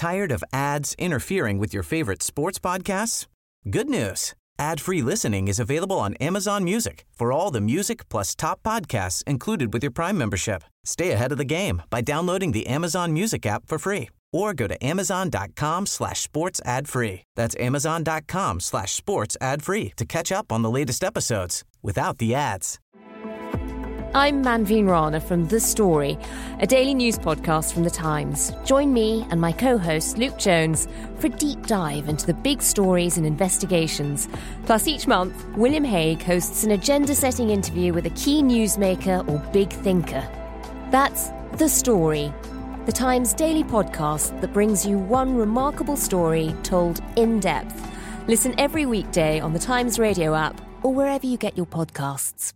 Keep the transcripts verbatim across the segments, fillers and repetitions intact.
Tired of ads interfering with your favorite sports podcasts? Good news. Ad-free listening is available on Amazon Music for all the music plus top podcasts included with your Prime membership. Stay ahead of the game by downloading the Amazon Music app for free or go to amazon.com slash sports ad free. That's amazon.com slash sports ad free to catch up on the latest episodes without the ads. I'm Manveen Rana from The Story, a daily news podcast from The Times. Join me and my co-host Luke Jones for a deep dive into the big stories and investigations. Plus, each month, William Hague hosts an agenda-setting interview with a key newsmaker or big thinker. That's The Story, The Times daily podcast that brings you one remarkable story told in depth. Listen every weekday on The Times radio app or wherever you get your podcasts.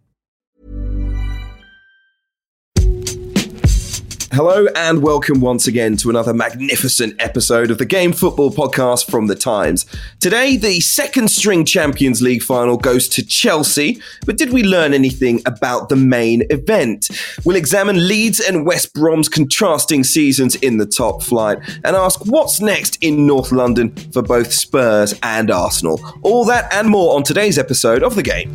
Hello and welcome once again to another magnificent episode of the Game Football Podcast from The Times. Today, the second string Champions League final goes to Chelsea, but did we learn anything about the main event? We'll examine Leeds and West Brom's contrasting seasons in the top flight and ask what's next in North London for both Spurs and Arsenal. All that and more on today's episode of The Game.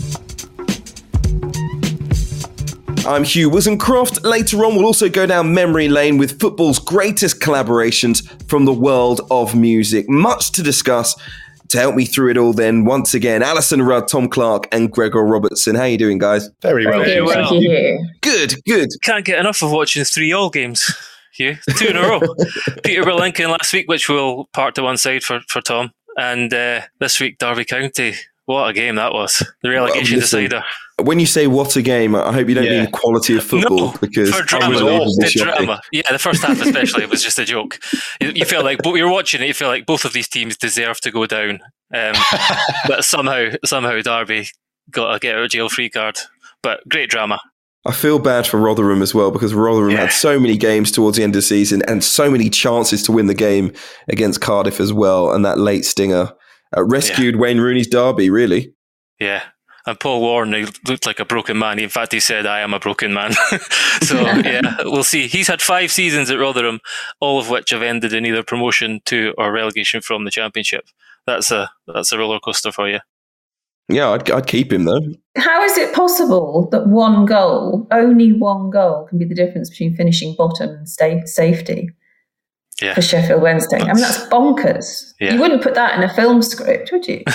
I'm Hugh Wizencroft. Later on, we'll also go down memory lane with football's greatest collaborations from the world of music. Much to discuss. To help me through it all then, once again, Alison Rudd, Tom Clark and Gregor Robertson. How are you doing, guys? Very well. Very well. Thank you. Good, good. Can't get enough of watching three all games, Hugh. Two in a row. Peterborough Lincoln last week, which we'll park to one side for, for Tom. And uh, this week, Derby County. What a game that was. The relegation well, listen, decider. When you say what a game, I hope you don't yeah. mean quality of football. No, because for drama. The drama. Yeah, the first half especially, it was just a joke. You, you feel like, you're watching it, you feel like both of these teams deserve to go down. Um, but somehow, somehow Derby got a get out of jail free card. But great drama. I feel bad for Rotherham as well, because Rotherham yeah. had so many games towards the end of the season and so many chances to win the game against Cardiff as well. And that late stinger uh, rescued yeah. Wayne Rooney's Derby, really. Yeah. And Paul Warren, he looked like a broken man. In fact, he said, I am a broken man. So, yeah, we'll see. He's had five seasons at Rotherham, all of which have ended in either promotion to or relegation from the Championship. That's a that's a roller coaster for you. Yeah, I'd, I'd keep him, though. How is it possible that one goal, only one goal, can be the difference between finishing bottom and stay, safety? Yeah. For Sheffield Wednesday. I mean, that's bonkers. Yeah. You wouldn't put that in a film script, would you?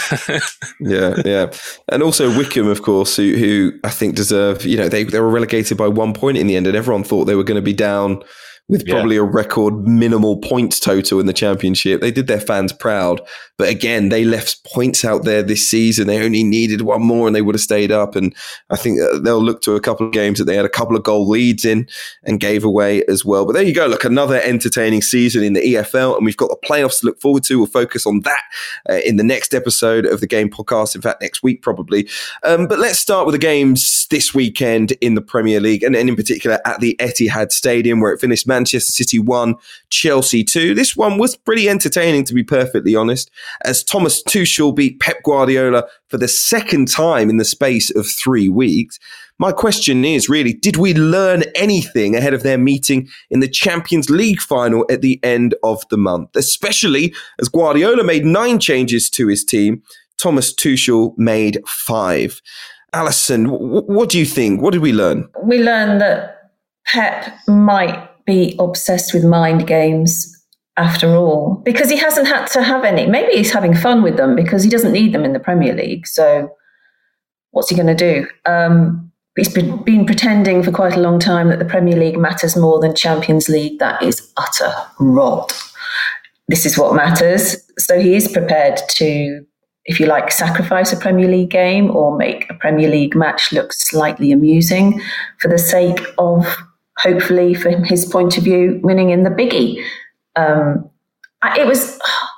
yeah, yeah. And also Wickham, of course, who, who I think deserve, you know, they, they were relegated by one point in the end and everyone thought they were going to be down with probably yeah. a record minimal points total in the Championship. They did their fans proud. But again, they left points out there this season. They only needed one more and they would have stayed up. And I think they'll look to a couple of games that they had a couple of goal leads in and gave away as well. But there you go. Look, another entertaining season in the E F L. And we've got the playoffs to look forward to. We'll focus on that uh, in the next episode of the Game Podcast. In fact, next week probably. Um, but let's start with the games this weekend in the Premier League. And, and in particular at the Etihad Stadium, where it finished Manchester City one, Chelsea two. This one was pretty entertaining, to be perfectly honest, as Thomas Tuchel beat Pep Guardiola for the second time in the space of three weeks. My question is really, did we learn anything ahead of their meeting in the Champions League final at the end of the month? Especially as Guardiola made nine changes to his team, Thomas Tuchel made five. Alison, w- what do you think? What did we learn? We learned that Pep might be obsessed with mind games after all, because he hasn't had to have any. Maybe he's having fun with them because he doesn't need them in the Premier League. So what's he going to do? Um, he's been, been pretending for quite a long time that the Premier League matters more than Champions League. That is utter rot. This is what matters. So he is prepared to, if you like, sacrifice a Premier League game or make a Premier League match look slightly amusing for the sake of, hopefully, from his point of view, winning in the biggie. Um, it was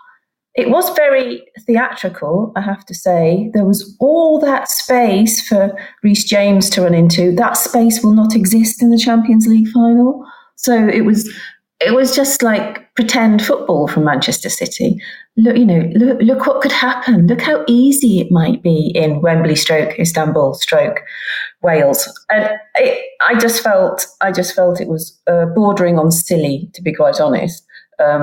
it was very theatrical, I have to say. There was all that space for Reece James to run into. That space will not exist in the Champions League final. So it was it was just like pretend football from Manchester City. Look, you know, look, look what could happen. Look how easy it might be in Wembley stroke Istanbul stroke Wales. And it, I just felt I just felt it was uh, bordering on silly, to be quite honest. Um,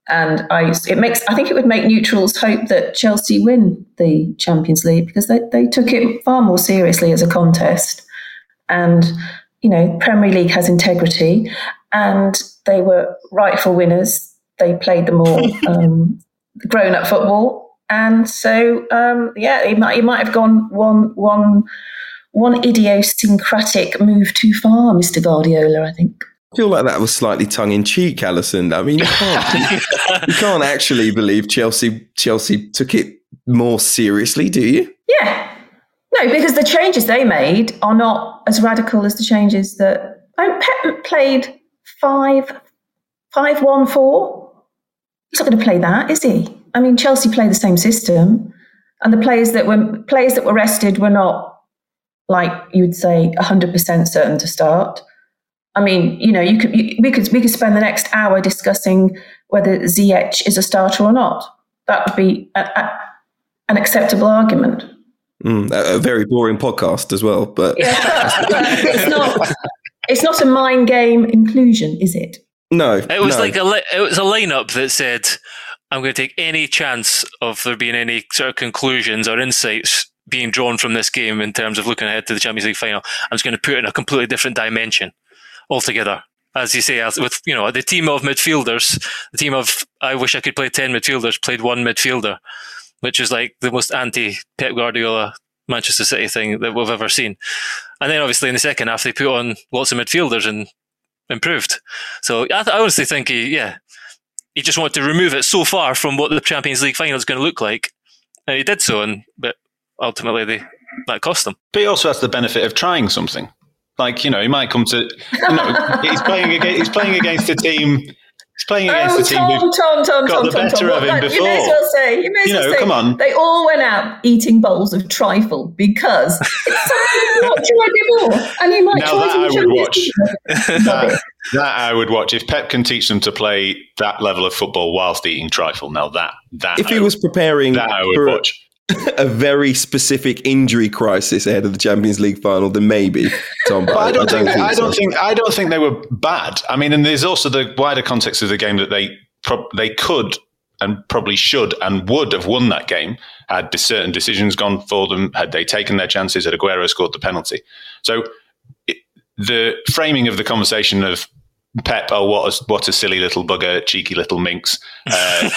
And I, it makes, I think it would make neutrals hope that Chelsea win the Champions League because they, they took it far more seriously as a contest. And, you know, Premier League has integrity and they were rightful winners. They played them all um, grown-up football. And so, um, yeah, he might, he might have gone one, one, one idiosyncratic move too far, Mister Guardiola, I think. I feel like that was slightly tongue-in-cheek, Alison. I mean, you can't, you can't actually believe Chelsea Chelsea took it more seriously, do you? Yeah. No, because the changes they made are not as radical as the changes that... Oh, Pep played five, five, one, four. He's not going to play that, is he? I mean, Chelsea play the same system, and the players that were players that were rested were not, like you would say, one hundred percent certain to start. I mean, you know, you could you, we could we could spend the next hour discussing whether Ziyech is a starter or not. That would be a, a, an acceptable argument. Mm, a, a very boring podcast as well, but yeah, it's not. It's not a mind game inclusion, is it? No, it was no. like a it was a lineup that said, "I'm going to take any chance of there being any sort of conclusions or insights being drawn from this game in terms of looking ahead to the Champions League final. I'm just going to put it in a completely different dimension." Altogether, as you say, as with you know the team of midfielders, the team of I wish I could play ten midfielders, played one midfielder, which is like the most anti-Pep Guardiola Manchester City thing that we've ever seen. And then obviously in the second half they put on lots of midfielders and improved. So I, th- I honestly think he, yeah, he just wanted to remove it so far from what the Champions League final is going to look like, and he did so. And but ultimately they that cost them. But he also has the benefit of trying something. Like, you know, he might come to, you know, he's playing against, he's playing against a team, he's playing against oh, a team Tom, who've Tom, Tom, got Tom, the Tom, better Tom, of him like, before. You may as well say, you may as you well know, say, come on. They all went out eating bowls of trifle because it's something to watch more. And he might now try that to I would watch. that, that I would watch. If Pep can teach them to play that level of football whilst eating trifle, now that, that if I he was preparing that I would for watch. a very specific injury crisis ahead of the Champions League final, then maybe, Tom. But I don't, I don't think, think I don't so. think I don't think they were bad. I mean, and there's also the wider context of the game that they pro- they could and probably should and would have won that game had certain decisions gone for them, had they taken their chances, had Aguero scored the penalty. So it, the framing of the conversation of Pep, oh, what a, what a silly little bugger, cheeky little minx, uh,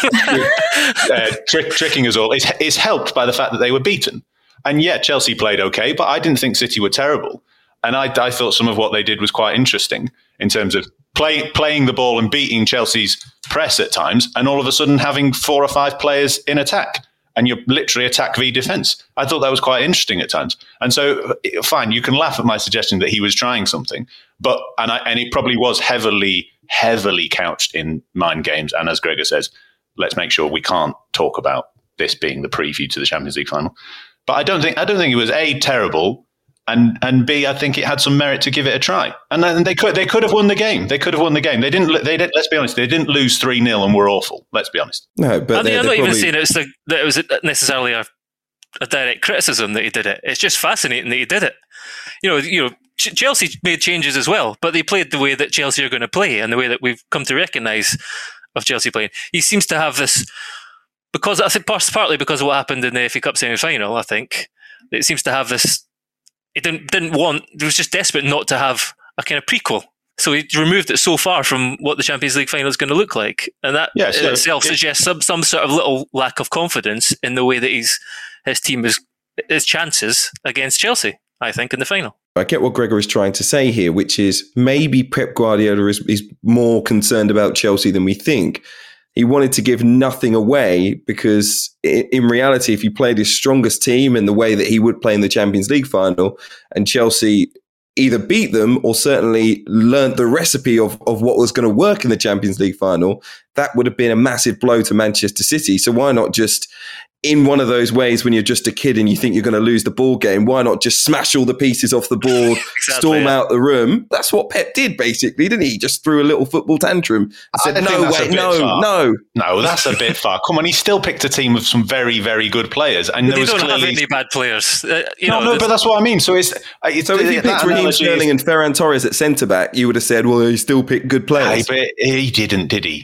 uh, trick, tricking us all, is, is helped by the fact that they were beaten. And yeah, Chelsea played okay, but I didn't think City were terrible. And I, I thought some of what they did was quite interesting in terms of play, playing the ball and beating Chelsea's press at times, and all of a sudden having four or five players in attack. And you're literally attack v defense. I thought that was quite interesting at times. And so, fine, you can laugh at my suggestion that he was trying something, but and I, and it probably was heavily, heavily couched in mind games. And as Gregor says, let's make sure we can't talk about this being the preview to the Champions League final. But I don't think I don't think it was A, terrible, and and B, I think it had some merit to give it a try. And then they could they could have won the game. They could have won the game. They didn't. They did, let's be honest. They didn't lose three nil and were awful. Let's be honest. No, but I mean, I'm not probably... even saying it's the, that it was necessarily a, a direct criticism that he did it. It's just fascinating that he did it. You know, you know, Ch- Chelsea made changes as well, but they played the way that Chelsea are going to play and the way that we've come to recognise of Chelsea playing. He seems to have this because I think partly because of what happened in the F A Cup semi-final. I think it seems to have this. He didn't didn't want. He was just desperate not to have a kind of prequel. So he removed it so far from what the Champions League final is going to look like, and that yeah, so, in itself yeah. suggests some some sort of little lack of confidence in the way that he's his team is his chances against Chelsea. I think in the final. I get what Gregor is trying to say here, which is maybe Pep Guardiola is, is more concerned about Chelsea than we think. He wanted to give nothing away because in reality, if he played his strongest team in the way that he would play in the Champions League final and Chelsea either beat them or certainly learnt the recipe of, of what was going to work in the Champions League final, that would have been a massive blow to Manchester City. So why not just, in one of those ways when you're just a kid and you think you're going to lose the ball game, why not just smash all the pieces off the board, exactly, storm yeah. out the room? That's what Pep did, basically, didn't he? He just threw a little football tantrum and said, no, wait, no, far. no. No, that's a bit far. Come on, he still picked a team of some very, very good players. And there they was don't clearly... have any bad players. Uh, you no, know, no, but that's what I mean. So it's, it's so if you picked Raheem Sterling is... and Ferran Torres at centre-back, you would have said, well, he still picked good players. Hey, but he didn't, did he? He still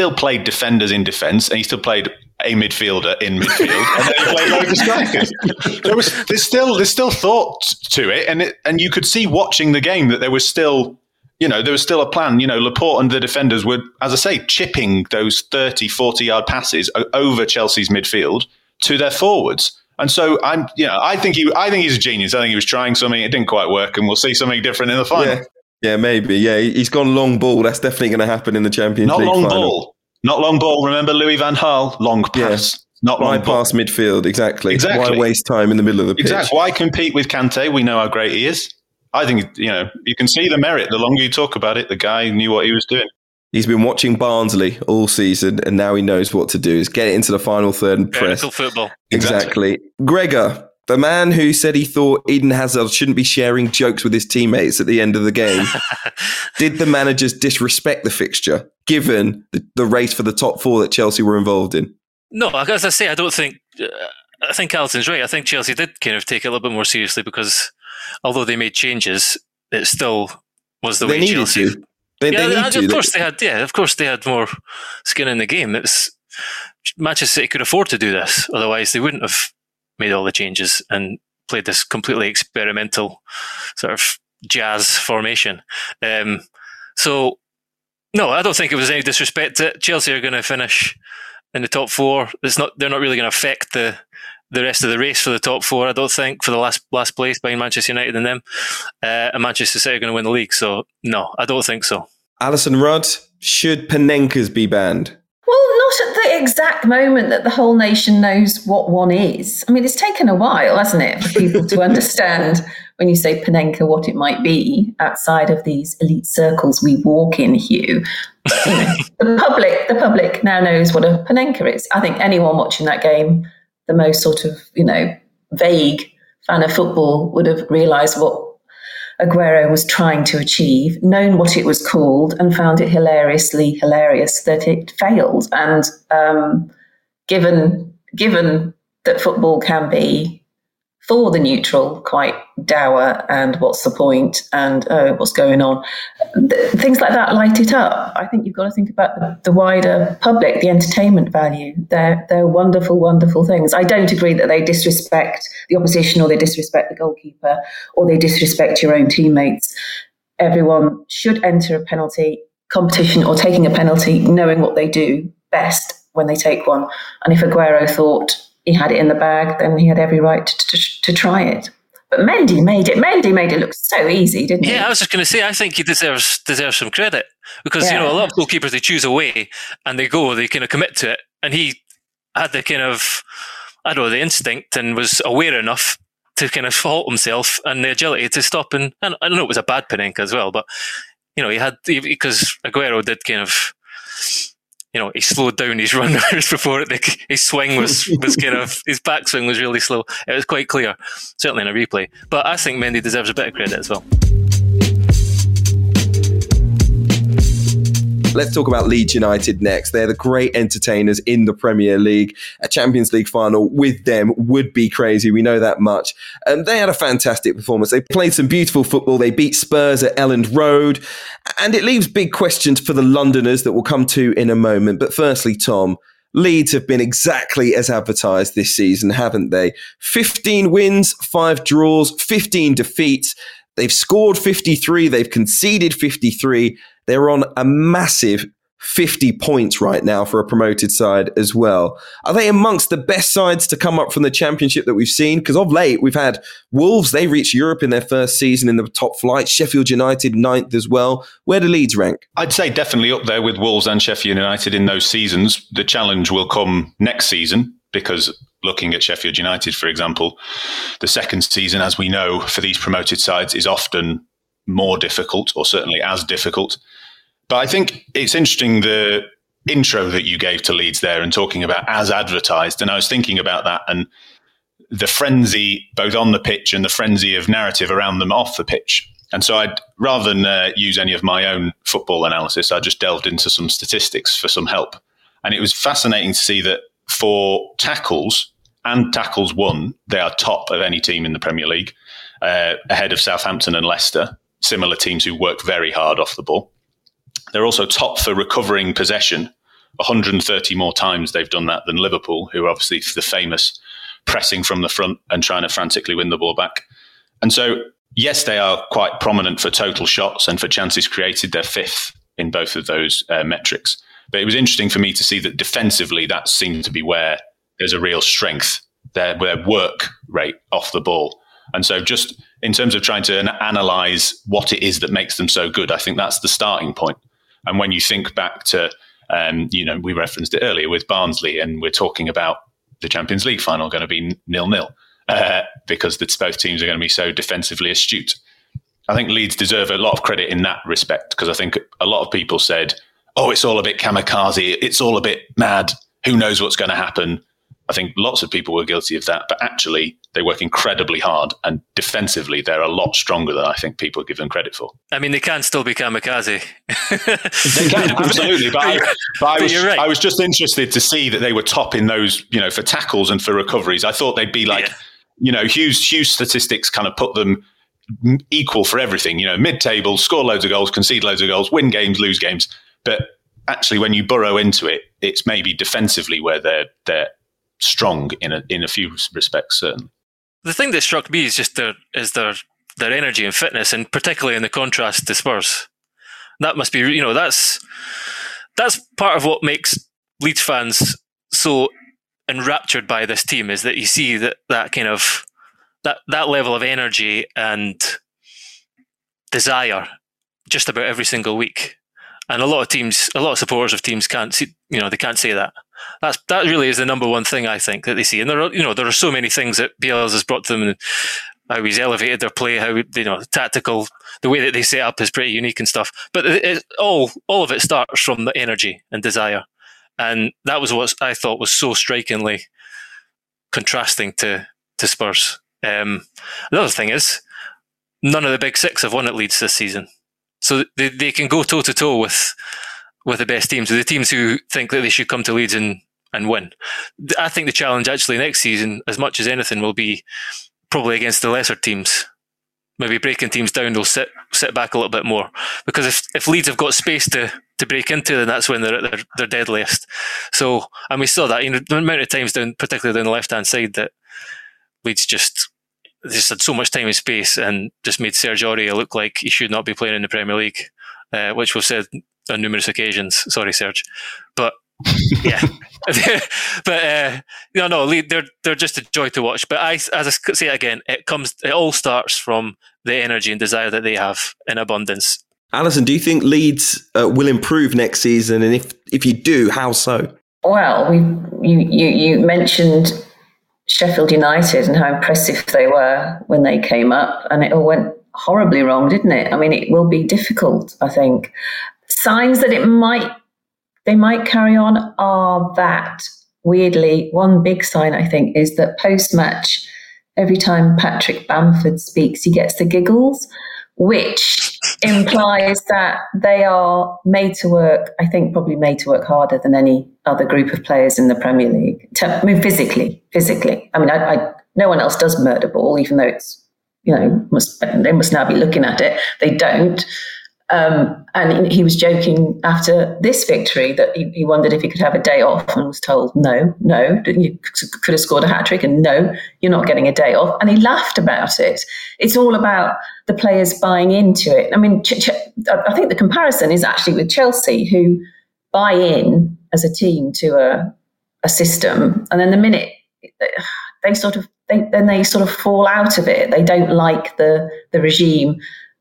still played defenders in defence, and he still played a midfielder in midfield, and then he played loads of strikers. There was there's still there's still thought to it, and it, and you could see watching the game that there was still, you know, there was still a plan. You know, Laporte and the defenders were, as I say, chipping those thirty, forty yard passes over Chelsea's midfield to their forwards. And so I'm, you know, I think he, I think he's a genius. I think he was trying something. It didn't quite work, and we'll see something different in the final. Yeah, yeah maybe. Yeah, he's gone long ball. That's definitely going to happen in the Champions Not League long final. ball. Not long ball. Remember Louis van Gaal? Long pass. Yeah. Not long Why ball. pass midfield? Exactly. Exactly. Why waste time in the middle of the pitch? Exactly. Why compete with Kante? We know how great he is. I think, you know, you can see the merit. The longer you talk about it, the guy knew what he was doing. He's been watching Barnsley all season, and now he knows what to do. Is get it into the final third and press. Vertical football. Exactly. Gregor, the man who said he thought Eden Hazard shouldn't be sharing jokes with his teammates at the end of the game. Did the managers disrespect the fixture, given the, the race for the top four that Chelsea were involved in? No, as I say, I don't think... Uh, I think Alton's right. I think Chelsea did kind of take it a little bit more seriously because although they made changes, it still was the they way needed Chelsea... To. They, yeah, they need of to. course they had. Yeah, of course they had more skin in the game. It's Manchester City could afford to do this, otherwise they wouldn't have made all the changes and played this completely experimental sort of jazz formation. Um, so, no, I don't think it was any disrespect to it. Chelsea are going to finish in the top four. It's not. They're not really going to affect the the rest of the race for the top four. I don't think for the last last place behind Manchester United and them. Uh, and Manchester City are going to win the league. So, no, I don't think so. Alison Rudd, should Panenkes be banned? Well, not at the exact moment that the whole nation knows what one is. I mean, it's taken a while, hasn't it, for people to understand when you say Panenka what it might be outside of these elite circles we walk in, Hugh. But, you know, the public, the public now knows what a Panenka is. I think anyone watching that game, the most sort of, you know, vague fan of football would have realised what Aguero was trying to achieve, known what it was called, and found it hilariously hilarious that it failed. And um, given given that football can be, for the neutral, quite dour and what's the point and oh, what's going on, th- things like that light it up. I think you've got to think about the, the wider public, the entertainment value. They're, they're wonderful, wonderful things. I don't agree that they disrespect the opposition or they disrespect the goalkeeper or they disrespect your own teammates. Everyone should enter a penalty competition or taking a penalty knowing what they do best when they take one. And if Aguero thought he had it in the bag, then he had every right to, to, to try it. But Mendy made it. Mendy made it look so easy, didn't he? Yeah, I was just going to say, I think he deserves deserves some credit because, yeah. you know, a lot of goalkeepers, they choose away and they go, they kind of commit to it. And he had the kind of, I don't know, the instinct and was aware enough to kind of halt himself and the agility to stop. And, and I don't know, it was a bad Panenka as well, but, you know, he had, because Aguero did kind of, you know, he slowed down his runners before it. The, his swing was, was kind of, his backswing was really slow. It was quite clear, certainly in a replay. But I think Mendy deserves a bit of credit as well. Let's talk about Leeds United next. They're the great entertainers in the Premier League. A Champions League final with them would be crazy. We know that much. Um, they had a fantastic performance. They played some beautiful football. They beat Spurs at Elland Road. And it leaves big questions for the Londoners that we'll come to in a moment. But firstly, Tom, Leeds have been exactly as advertised this season, haven't they? fifteen wins, five draws, fifteen defeats. They've scored fifty-three. They've conceded fifty-three. They're on a massive fifty points right now for a promoted side as well. Are they amongst the best sides to come up from the Championship that we've seen? Because of late, we've had Wolves. They reached Europe in their first season in the top flight. Sheffield United ninth as well. Where do Leeds rank? I'd say definitely up there with Wolves and Sheffield United in those seasons. The challenge will come next season because looking at Sheffield United, for example, the second season, as we know, for these promoted sides is often more difficult, or certainly as difficult. But I think it's interesting, the intro that you gave to Leeds there and talking about as advertised. And I was thinking about that and the frenzy, both on the pitch and the frenzy of narrative around them off the pitch. And so I'd, rather than uh, use any of my own football analysis, I just delved into some statistics for some help. And it was fascinating to see that for tackles and tackles won, they are top of any team in the Premier League, uh, ahead of Southampton and Leicester, similar teams who work very hard off the ball. They're also top for recovering possession, one hundred thirty more times they've done that than Liverpool, who are obviously the famous pressing from the front and trying to frantically win the ball back. And so, yes, they are quite prominent for total shots and for chances created. They're fifth in both of those uh, metrics. But it was interesting for me to see that defensively, that seemed to be where there's a real strength, their, their work rate off the ball. And so just in terms of trying to an- analyse what it is that makes them so good, I think that's the starting point. And when you think back to, um, you know, we referenced it earlier with Barnsley, and we're talking about the Champions League final going to be nil-nil uh, because the, both teams are going to be so defensively astute. I think Leeds deserve a lot of credit in that respect, because I think a lot of people said, oh, it's all a bit kamikaze, it's all a bit mad, who knows what's going to happen. I think lots of people were guilty of that, but actually they work incredibly hard, and defensively they're a lot stronger than I think people give them credit for. I mean, they can still be kamikaze. They can, absolutely. But, I, but, I, was, but right. I was just interested to see that they were top in those, you know, for tackles and for recoveries. I thought they'd be like, yeah. you know, Hughes, Hughes statistics kind of put them equal for everything, you know, mid-table, score loads of goals, concede loads of goals, win games, lose games. But actually, when you burrow into it, it's maybe defensively where they're they're strong in a in a few respects, certainly. The thing that struck me is just their is their their energy and fitness, and particularly in the contrast to Spurs. That must be, you know, that's that's part of what makes Leeds fans so enraptured by this team, is that you see that that kind of that that level of energy and desire just about every single week. And a lot of teams, a lot of supporters of teams can't see, you know, they can't say that. That's that really is the number one thing I think that they see. And there are, you know, there are so many things that Bielsa has brought to them, and how he's elevated their play, how, you know, tactical, the way that they set up is pretty unique and stuff. But it, it, all all of it starts from the energy and desire, and that was what I thought was so strikingly contrasting to to Spurs. Um, another thing is, none of the big six have won at Leeds this season. So they, they can go toe to toe with with the best teams, the teams who think that they should come to Leeds and, and win. I think the challenge actually next season, as much as anything, will be probably against the lesser teams. Maybe breaking teams down, they'll sit sit back a little bit more. Because if, if Leeds have got space to, to break into, then that's when they're at their, their deadliest. So, and we saw that, you know, the amount of times down, particularly down the left hand side, that Leeds just just had so much time and space and just made Serge Aurier look like he should not be playing in the Premier League, uh, which we've said on numerous occasions. Sorry, Serge. But, yeah. but, uh, no, no, they're they're just a joy to watch. But I, as I say it again, it comes, it all starts from the energy and desire that they have in abundance. Alison, do you think Leeds uh, will improve next season? And if, if you do, how so? Well, we you, you, you mentioned Sheffield United and how impressive they were when they came up, and it all went horribly wrong, didn't it? I mean, it will be difficult, I think. Signs that it might, they might carry on are that, weirdly, one big sign, I think, is that post-match, every time Patrick Bamford speaks, he gets the giggles, which implies that they are made to work, I think probably made to work harder than any other group of players in the Premier League. I mean, physically, physically. I mean, I, I, no one else does murder ball, even though it's, you know, must, they must now be looking at it. They don't. Um, and he was joking after this victory that he, he wondered if he could have a day off, and was told, no, no, you could have scored a hat-trick, and no, you're not getting a day off. And he laughed about it. It's all about the players buying into it. I mean, ch- ch- I think the comparison is actually with Chelsea, who buy in as a team to a, a system, and then the minute they sort of, they, then they sort of fall out of it. They don't like the the regime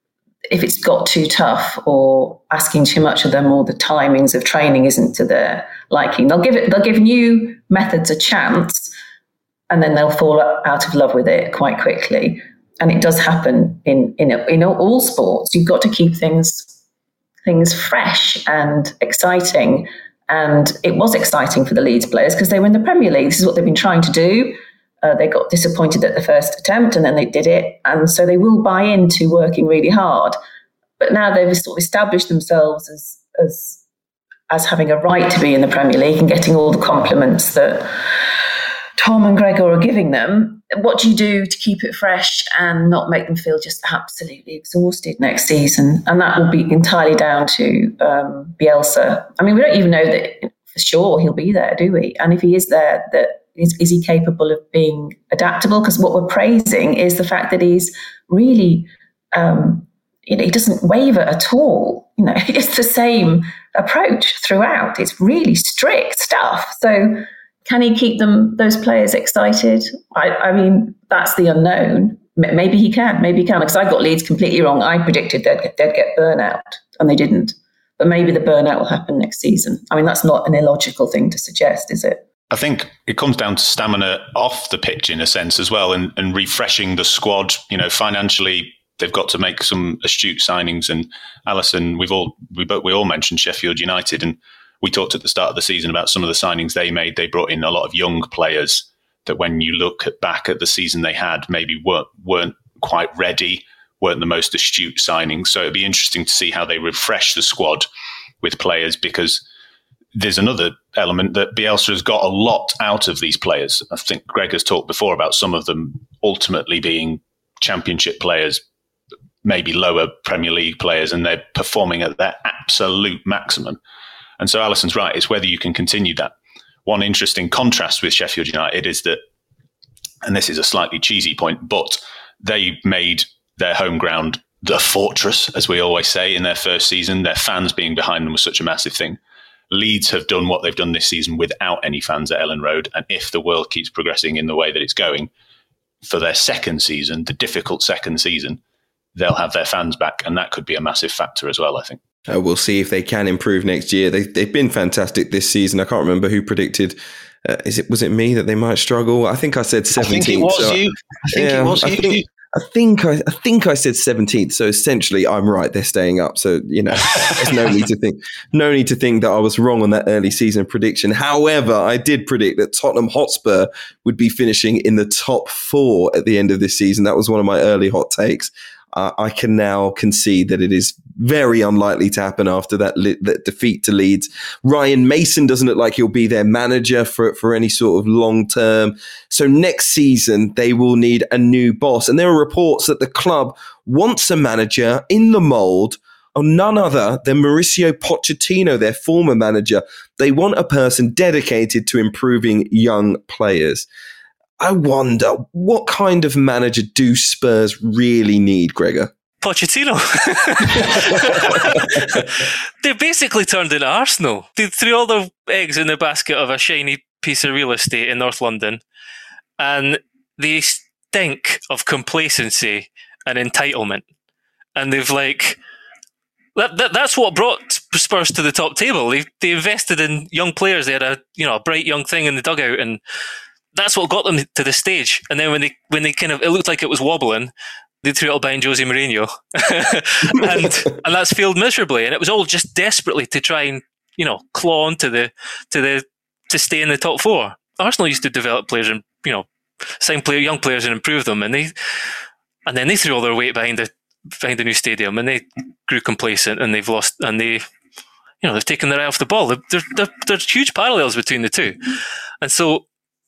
if it's got too tough or asking too much of them, or the timings of training isn't to their liking. They'll give it, they'll give new methods a chance, and then they'll fall out of love with it quite quickly. And it does happen in in in all sports. You've got to keep things things fresh and exciting. And it was exciting for the Leeds players because they were in the Premier League. This is what they've been trying to do. Uh, they got disappointed at the first attempt, and then they did it. And so they will buy into working really hard. But now they've sort of established themselves as as as having a right to be in the Premier League and getting all the compliments that Tom and Gregor are giving them. What do you do to keep it fresh and not make them feel just absolutely exhausted next season? And that will be entirely down to um, Bielsa. I mean, we don't even know that for sure he'll be there, do we? And if he is there, that is, is he capable of being adaptable? Because what we're praising is the fact that he's really, um, you know, he doesn't waver at all. You know, it's the same approach throughout. It's really strict stuff. So can he keep them, those players excited? I, I mean, that's the unknown. Maybe he can, maybe he can, because I got Leeds completely wrong. I predicted they'd get, they'd get burnout, and they didn't. But maybe the burnout will happen next season. I mean, that's not an illogical thing to suggest, is it? I think it comes down to stamina off the pitch in a sense as well, and, and refreshing the squad. You know, financially, they've got to make some astute signings. And Alisson, we've all we we all mentioned Sheffield United, and we talked at the start of the season about some of the signings they made. They brought in a lot of young players that, when you look at, back at the season they had, maybe weren't weren't quite ready, weren't the most astute signings. So it'd be interesting to see how they refresh the squad with players, because there's another element that Bielsa has got a lot out of these players. I think Greg has talked before about some of them ultimately being championship players, maybe lower Premier League players, and they're performing at their absolute maximum. And so Alisson's right, it's whether you can continue that. One interesting contrast with Sheffield United is that, and this is a slightly cheesy point, but they made their home ground the fortress, as we always say, in their first season. Their fans being behind them was such a massive thing. Leeds have done what they've done this season without any fans at Ellen Road. And if the world keeps progressing in the way that it's going, for their second season, the difficult second season, they'll have their fans back. And that could be a massive factor as well, I think. Uh, we'll see if they can improve next year. They, they've been fantastic this season. I can't remember who predicted. Uh, is it was it me that they might struggle? I think I said seventeenth. I think it was so, you. I think yeah, it was I you. Think, I think I, I think I said seventeenth. So essentially, I'm right. They're staying up. So you know, there's no need to think, no need to think that I was wrong on that early season prediction. However, I did predict that Tottenham Hotspur would be finishing in the top four at the end of this season. That was one of my early hot takes. Uh, I can now concede that it is very unlikely to happen after that, li- that defeat to Leeds. Ryan Mason doesn't look like he'll be their manager for, for any sort of long term. So next season, they will need a new boss. And there are reports that the club wants a manager in the mould of none other than Mauricio Pochettino, their former manager. They want a person dedicated to improving young players. I wonder, what kind of manager do Spurs really need, Gregor? Pochettino. They basically turned into Arsenal. They threw all their eggs in the basket of a shiny piece of real estate in North London, and they stink of complacency and entitlement. And they've like... That, that that's what brought Spurs to the top table. They they invested in young players. They had a you know a bright young thing in the dugout, and that's what got them to the stage. And then when they when they kind of it looked like it was wobbling, they threw it all behind Jose Mourinho, and and that's failed miserably. And it was all just desperately to try and you know claw onto the to the to stay in the top four. Arsenal used to develop players and you know sign player young players and improve them, and they and then they threw all their weight behind the behind the new stadium, and they grew complacent, and they've lost, and they you know they've taken their eye off the ball. There, there, there's huge parallels between the two, and so.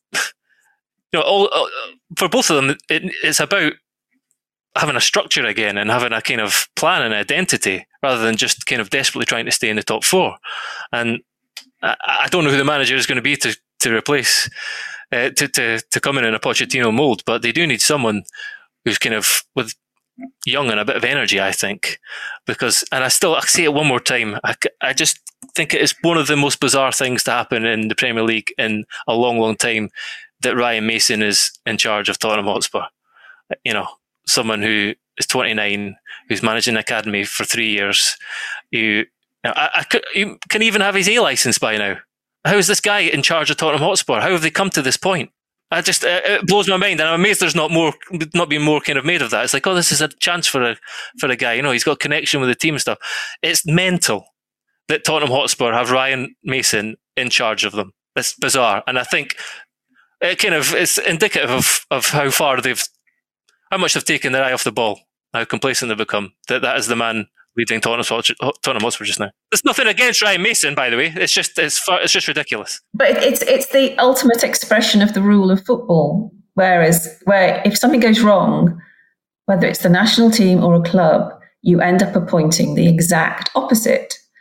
You know, all, all, for both of them, it, it's about having a structure again and having a kind of plan and identity rather than just kind of desperately trying to stay in the top four. And I, I don't know who the manager is going to be to to replace uh, to to to come in in a Pochettino mold, but they do need someone who's kind of with young and a bit of energy, I think, because and I still I say it one more time. I, I just think it is one of the most bizarre things to happen in the Premier League in a long, long time. That Ryan Mason is in charge of Tottenham Hotspur. You know, someone who is twenty-nine, who's managed an academy for three years. Who, you know, I, I could, you can even have his A license by now. How is this guy in charge of Tottenham Hotspur? How have they come to this point? I just it blows my mind, and I'm amazed there's not more, not being more kind of made of that. It's like, oh, this is a chance for a for a guy. You know, he's got connection with the team and stuff. It's mental that Tottenham Hotspur have Ryan Mason in charge of them. It's bizarre, and I think. It kind of it's indicative of, of how far they've, how much they've taken their eye off the ball, how complacent they've become. That that is the man leading Tottenham Hotspur just now. There's nothing against Ryan Mason, by the way. It's just it's it's just ridiculous. But it's it's the ultimate expression of the rule of football. Whereas where if something goes wrong, whether it's the national team or a club, you end up appointing the exact opposite.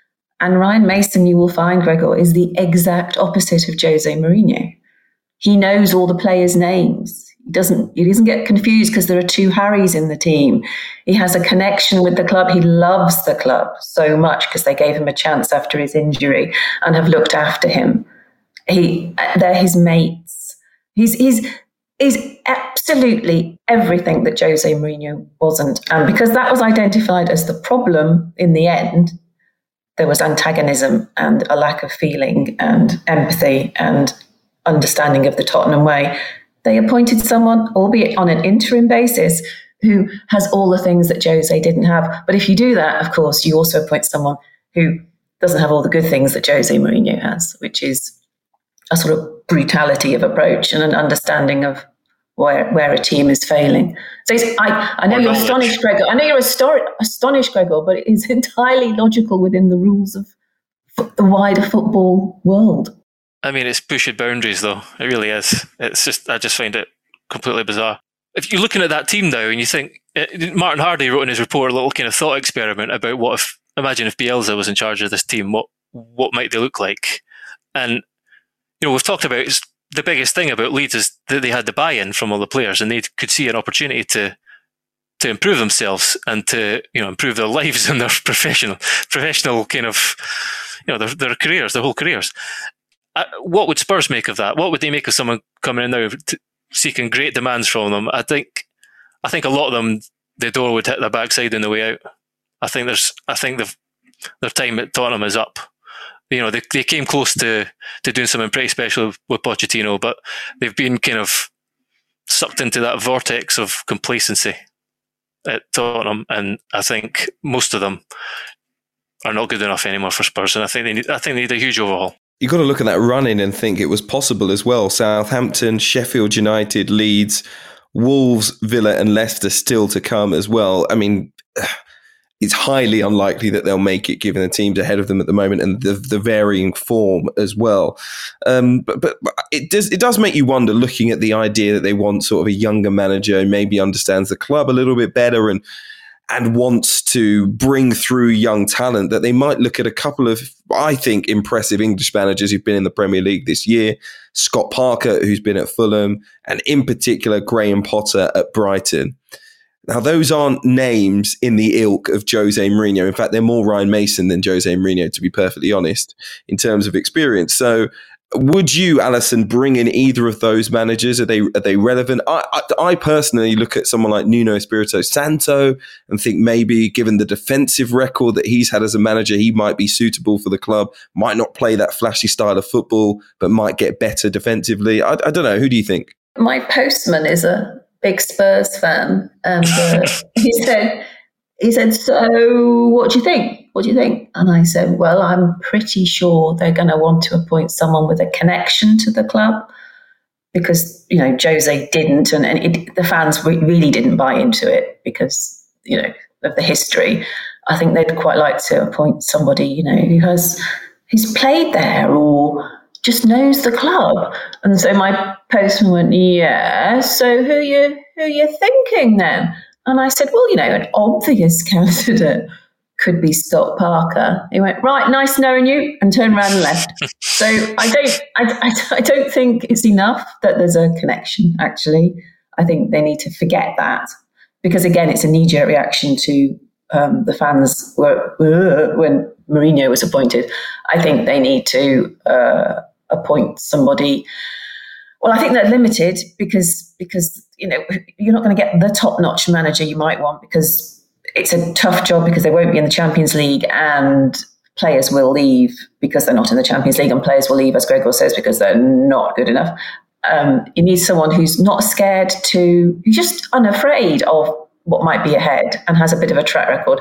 And Ryan Mason, you will find, Gregor, is the exact opposite of Jose Mourinho. He knows all the players' names. He doesn't, he doesn't get confused because there are two Harrys in the team. He has a connection with the club. He loves the club so much because they gave him a chance after his injury and have looked after him. He, they're his mates. He's, he's, he's absolutely everything that Jose Mourinho wasn't. And because that was identified as the problem in the end, there was antagonism and a lack of feeling and empathy and understanding of the Tottenham way. They appointed someone, albeit on an interim basis, who has all the things that Jose didn't have. But if you do that, of course, you also appoint someone who doesn't have all the good things that Jose Mourinho has, which is a sort of brutality of approach and an understanding of where where a team is failing. So it's, I, I know you're astonished, Gregor. I know you're astor- astonished, Gregor, but it is entirely logical within the rules of f- the wider football world. I mean, it's pushing boundaries, though. It really is. It's just, I just find it completely bizarre. If you're looking at that team now and you think, Martin Hardy wrote in his report a little kind of thought experiment about what if, imagine if Bielsa was in charge of this team, what what might they look like? And, you know, we've talked about it's, the biggest thing about Leeds is that they had the buy-in from all the players and they could see an opportunity to to improve themselves and to, you know, improve their lives and their professional professional kind of, you know, their, their careers, their whole careers. Uh, what would Spurs make of that? What would they make of someone coming in now to, seeking great demands from them? I think, I think a lot of them, the door would hit their backside on the way out. I think there's, I think they've, their time at Tottenham is up. You know, they they came close to, to doing something pretty special with Pochettino, but they've been kind of sucked into that vortex of complacency at Tottenham, and I think most of them are not good enough anymore for Spurs, and I think they need, I think they need a huge overhaul. You've got to look at that run-in and think it was possible as well. Southampton, Sheffield United, Leeds, Wolves, Villa and Leicester still to come as well. I mean, it's highly unlikely that they'll make it given the teams ahead of them at the moment and the, the varying form as well. Um, but but it does it does make you wonder, looking at the idea that they want sort of a younger manager who maybe understands the club a little bit better and and wants to bring through young talent, that they might look at a couple of, I think, impressive English managers who've been in the Premier League this year. Scott Parker, who's been at Fulham, and in particular, Graham Potter at Brighton. Now, those aren't names in the ilk of Jose Mourinho. In fact, they're more Ryan Mason than Jose Mourinho, to be perfectly honest, in terms of experience. So would you, Alison, bring in either of those managers? Are they are they relevant? I, I, I personally look at someone like Nuno Espirito Santo and think maybe, given the defensive record that he's had as a manager, he might be suitable for the club, might not play that flashy style of football, but might get better defensively. I, I don't know. Who do you think? My postman is a big Spurs fan, and uh, he said, he said, so what do you think? What do you think? And I said, well, I'm pretty sure they're going to want to appoint someone with a connection to the club, because, you know, Jose didn't, and, and it, the fans re- really didn't buy into it because, you know, of the history. I think they'd quite like to appoint somebody, you know, who has, who's played there or just knows the club. And so my postman went, yeah, so who you who you thinking then? And I said, well, you know, an obvious candidate could be Scott Parker. He went, right, nice knowing you, and turned around and left. So I don't I, I, I don't think it's enough that there's a connection, actually. I think they need to forget that, because, again, it's a knee-jerk reaction to um, the fans were, uh, when Mourinho was appointed. I think they need to uh, appoint somebody. Well, I think they're limited because, because you know, you're not going to get the top-notch manager you might want, because it's a tough job, because they won't be in the Champions League and players will leave because they're not in the Champions League, and players will leave, as Gregor says, because they're not good enough. Um, you need someone who's not scared to, who's just unafraid of what might be ahead and has a bit of a track record.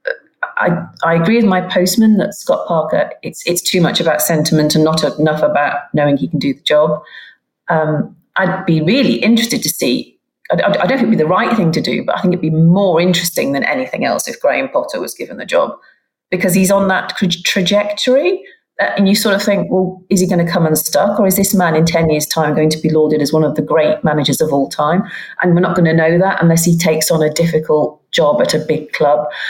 I, I agree with my postman that Scott Parker, it's it's too much about sentiment and not enough about knowing he can do the job. Um, I'd be really interested to see, I, I don't think it'd be the right thing to do, but I think it'd be more interesting than anything else if Graham Potter was given the job, because he's on that tra- trajectory. Uh, and you sort of think, well, is he going to come unstuck, or is this man in ten years' time going to be lauded as one of the great managers of all time? And we're not going to know that unless he takes on a difficult job at a big club.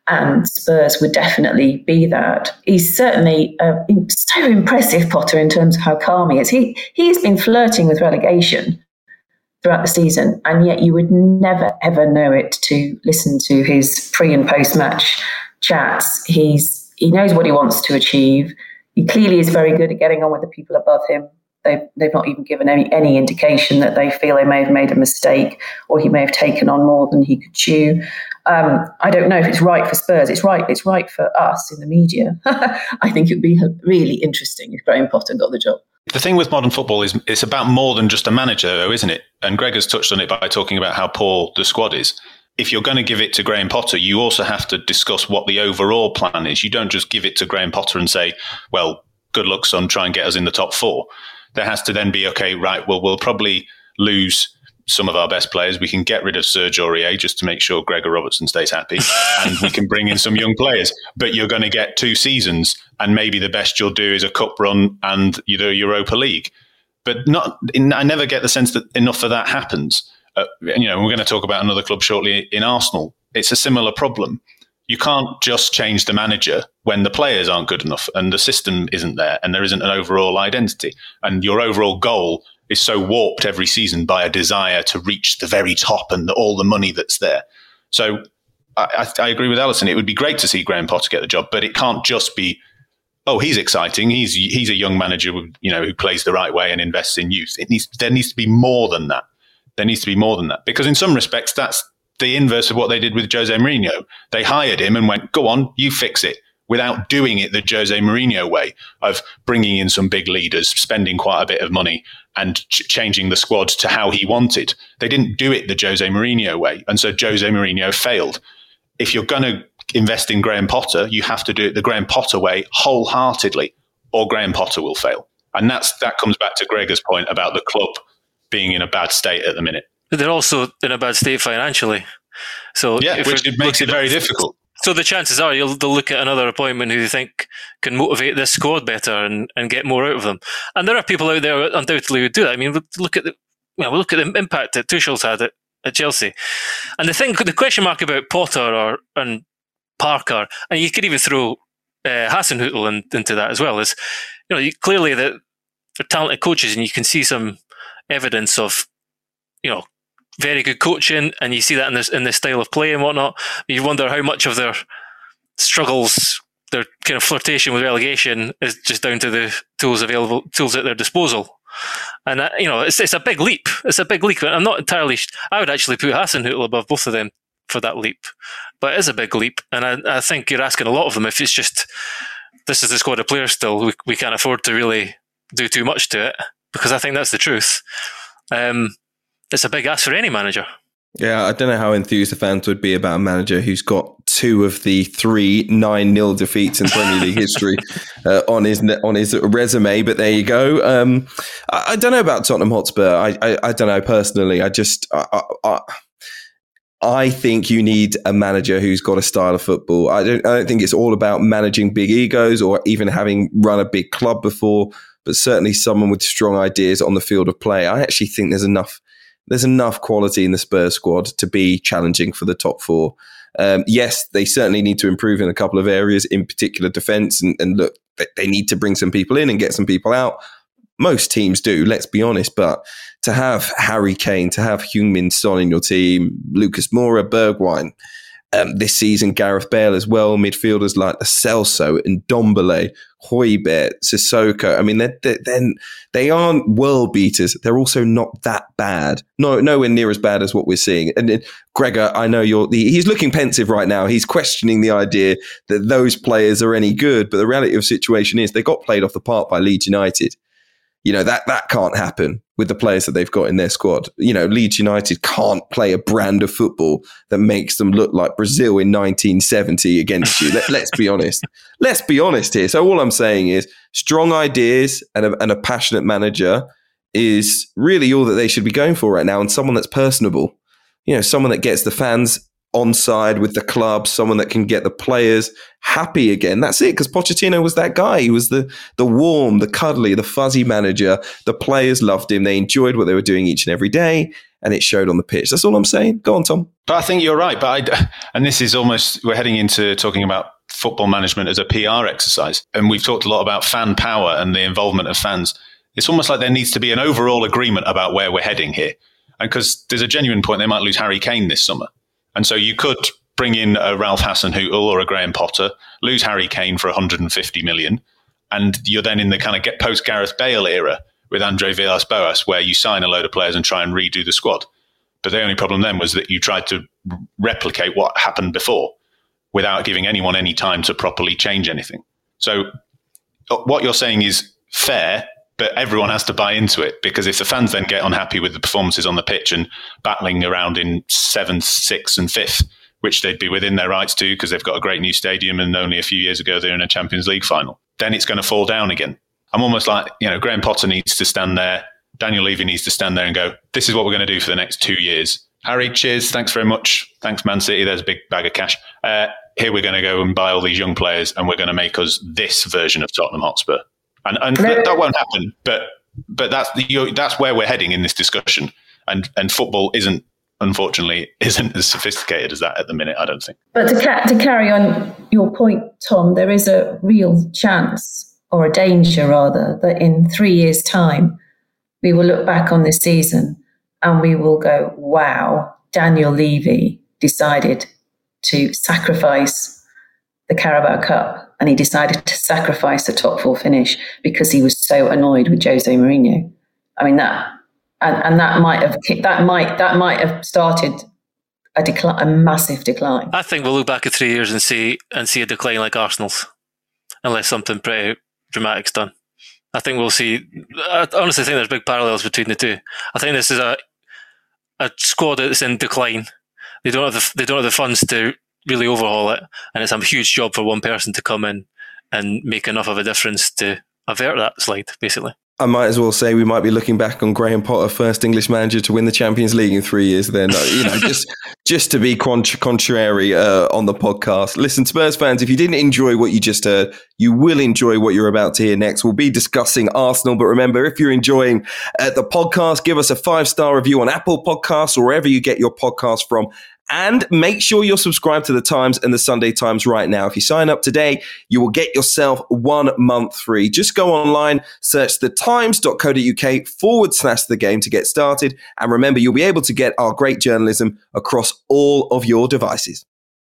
And Spurs would definitely be that. He's certainly uh, so impressive, Potter, in terms of how calm he is. He he's been flirting with relegation throughout the season, and yet you would never ever know it to listen to his pre and post match chats. He's he knows what he wants to achieve. He clearly is very good at getting on with the people above him. They've, they've not even given any, any indication that they feel they may have made a mistake or he may have taken on more than he could chew. Um, I don't know if it's right for Spurs. It's right. It's right for us in the media. I think it would be really interesting if Graham Potter got the job. The thing with modern football is it's about more than just a manager, though, isn't it? And Greg has touched on it by talking about how poor the squad is. If you're going to give it to Graham Potter, you also have to discuss what the overall plan is. You don't just give it to Graham Potter and say, well, good luck, son, try and get us in the top four. There has to then be, okay, right, well, we'll probably lose some of our best players. We can get rid of Serge Aurier just to make sure Gregor Robertson stays happy. And we can bring in some young players. But you're going to get two seasons, and maybe the best you'll do is a cup run and the Europa League. But not, I never get the sense that enough of that happens. Uh, you know, we're going to talk about another club shortly in Arsenal. It's a similar problem. You can't just change the manager when the players aren't good enough and the system isn't there and there isn't an overall identity. And your overall goal is so warped every season by a desire to reach the very top and the, all the money that's there. So I, I agree with Alison. It would be great to see Graham Potter get the job, but it can't just be, oh, he's exciting. He's he's a young manager, you know, who plays the right way and invests in youth. It needs there needs to be more than that. There needs to be more than that, because in some respects, that's the inverse of what they did with Jose Mourinho. They hired him and went, go on, you fix it, without doing it the Jose Mourinho way of bringing in some big leaders, spending quite a bit of money and ch- changing the squad to how he wanted. They didn't do it the Jose Mourinho way. And so Jose Mourinho failed. If you're going to invest in Graham Potter, you have to do it the Graham Potter way wholeheartedly, or Graham Potter will fail. And that's that comes back to Gregor's point about the club being in a bad state at the minute. They're also in a bad state financially. So yeah, which it makes it very difficult. So the chances are you'll they'll look at another appointment who they think can motivate this squad better and, and get more out of them. And there are people out there undoubtedly who do that. I mean, look at the you know, look at the impact that Tuchel's had at, at Chelsea. And the thing, the question mark about Potter or and Parker, and you could even throw uh, Hasenhüttl in, into that as well, is you know you, clearly that they're talented coaches, and you can see some evidence of you know. very good coaching, and you see that in this in this style of play and whatnot. You wonder how much of their struggles, their kind of flirtation with relegation, is just down to the tools available, tools at their disposal. And uh, you know, it's it's a big leap. It's a big leap. I'm not entirely. I would actually put Hasenhüttl above both of them for that leap, but it is a big leap, and I, I think you're asking a lot of them. If it's just this is the squad of players still, we we can't afford to really do too much to it, because I think that's the truth. Um, It's a big ask for any manager. Yeah, I don't know how enthused the fans would be about a manager who's got two of the three nine nil defeats in Premier League history uh, on his on his resume. But there you go. Um, I, I don't know about Tottenham Hotspur. I I, I don't know personally. I just I, I, I think you need a manager who's got a style of football. I don't I don't think it's all about managing big egos or even having run a big club before, but certainly someone with strong ideas on the field of play. I actually think there's enough. There's enough quality in the Spurs squad to be challenging for the top four. Um, yes, they certainly need to improve in a couple of areas, in particular defence. And, and look, they need to bring some people in and get some people out. Most teams do, let's be honest. But to have Harry Kane, to have Heung-min Son in your team, Lucas Moura, Bergwijn, um, this season Gareth Bale as well, midfielders like Celso and Ndombele, Højbjerg, Sissoko. I mean, they're, they're, they aren't world beaters. They're also not that bad. No, nowhere near as bad as what we're seeing. And then, Gregor, I know you're. He's looking pensive right now. He's questioning the idea that those players are any good. But the reality of the situation is they got played off the park by Leeds United. You know, that that can't happen with the players that they've got in their squad. You know, Leeds United can't play a brand of football that makes them look like Brazil in nineteen seventy against you. Let, let's be honest. Let's be honest here. So all I'm saying is strong ideas and a, and a passionate manager is really all that they should be going for right now, and someone that's personable. You know, someone that gets the fans on side with the club, someone that can get the players happy again. That's it, because Pochettino was that guy. He was the the warm, the cuddly, the fuzzy manager. The players loved him. They enjoyed what they were doing each and every day. and it showed on the pitch. That's all I'm saying. Go on, Tom. But I think you're right. But I, and this is almost, we're heading into talking about football management as a P R exercise. And we've talked a lot about fan power and the involvement of fans. It's almost like there needs to be an overall agreement about where we're heading here. And because there's a genuine point, they might lose Harry Kane this summer. And so you could bring in a Ralph Hasenhüttl or a Graham Potter, lose Harry Kane for one hundred fifty million. And you're then in the kind of get post Gareth Bale era with Andre Villas-Boas, where you sign a load of players and try and redo the squad. But the only problem then was that you tried to replicate what happened before without giving anyone any time to properly change anything. So what you're saying is fair, but everyone has to buy into it, because if the fans then get unhappy with the performances on the pitch and battling around in seventh, sixth and fifth, which they'd be within their rights to because they've got a great new stadium and only a few years ago they were in a Champions League final, then it's going to fall down again. I'm almost like, you know, Graham Potter needs to stand there, Daniel Levy needs to stand there and go, this is what we're going to do for the next two years. Harry, cheers, thanks very much. Thanks, Man City, there's a big bag of cash. Uh, here we're going to go and buy all these young players and we're going to make us this version of Tottenham Hotspur. And, and that, that won't happen, but but that's the, that's where we're heading in this discussion. And and football isn't, unfortunately, isn't as sophisticated as that at the minute, I don't think. But to, ca- to carry on your point, Tom, there is a real chance, or a danger rather, that in three years' time, we will look back on this season and we will go, wow, Daniel Levy decided to sacrifice the Carabao Cup, and he decided to sacrifice the top four finish because he was so annoyed with Jose Mourinho. I mean, that and, and that might have that might that might have started a decline, a massive decline. I think we'll look back at three years and see and see a decline like Arsenal's, unless something pretty dramatic's done. I think we'll see. I honestly think there's big parallels between the two. I think this is a a squad that's in decline. They don't have the they don't have the funds to really overhaul it, and it's a huge job for one person to come in and make enough of a difference to avert that slide, basically. I might as well say we might be looking back on Graham Potter, first English manager to win the Champions League in three years then, you know, just just to be contra- contrary uh, on the podcast. Listen, Spurs fans, if you didn't enjoy what you just heard, you will enjoy what you're about to hear next. We'll be discussing Arsenal, but remember, if you're enjoying uh, the podcast, give us a five-star review on Apple Podcasts or wherever you get your podcast from. And make sure you're subscribed to the Times and the Sunday Times right now. If you sign up today, you will get yourself one month free. Just go online, search thetimes.co.uk forward slash the game to get started. And remember, you'll be able to get our great journalism across all of your devices.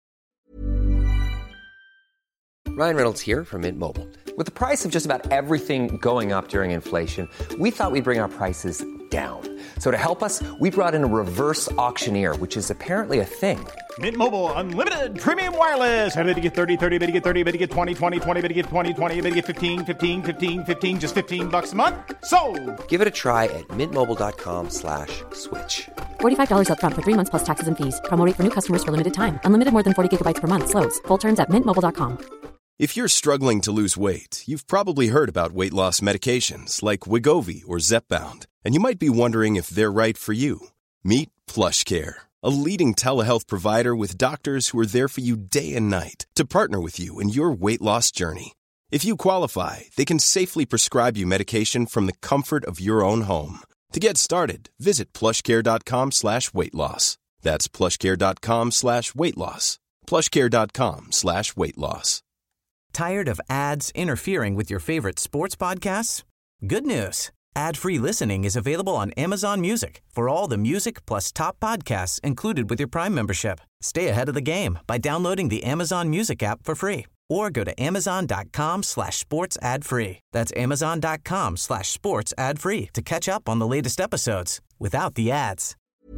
Ryan Reynolds here from Mint Mobile. With the price of just about everything going up during inflation, we thought we'd bring our prices down. So to help us, we brought in a reverse auctioneer, which is apparently a thing. Mint Mobile Unlimited Premium Wireless. How to get thirty, thirty, bit to get thirty, bit to get twenty, twenty, twenty, bit to get twenty, twenty, bit to get fifteen, fifteen, fifteen, fifteen, just fifteen bucks a month? Sold! Give it a try at mintmobile.com slash switch. forty-five dollars up front for three months plus taxes and fees. Promo rate for new customers for limited time. Unlimited more than forty gigabytes per month. Slows full terms at mint mobile dot com. If you're struggling to lose weight, you've probably heard about weight loss medications like Wegovy or Zepbound, and you might be wondering if they're right for you. Meet PlushCare, a leading telehealth provider with doctors who are there for you day and night to partner with you in your weight loss journey. If you qualify, they can safely prescribe you medication from the comfort of your own home. To get started, visit plushcare.com slash weight loss. That's plushcare.com slash weight loss. plushcare.com slash weight loss. Tired of ads interfering with your favorite sports podcasts? Good news. Ad-free listening is available on Amazon Music for all the music plus top podcasts included with your Prime membership. Stay ahead of the game by downloading the Amazon Music app for free or go to amazon.com slash sports ad free. That's amazon.com slash sports ad free to catch up on the latest episodes without the ads.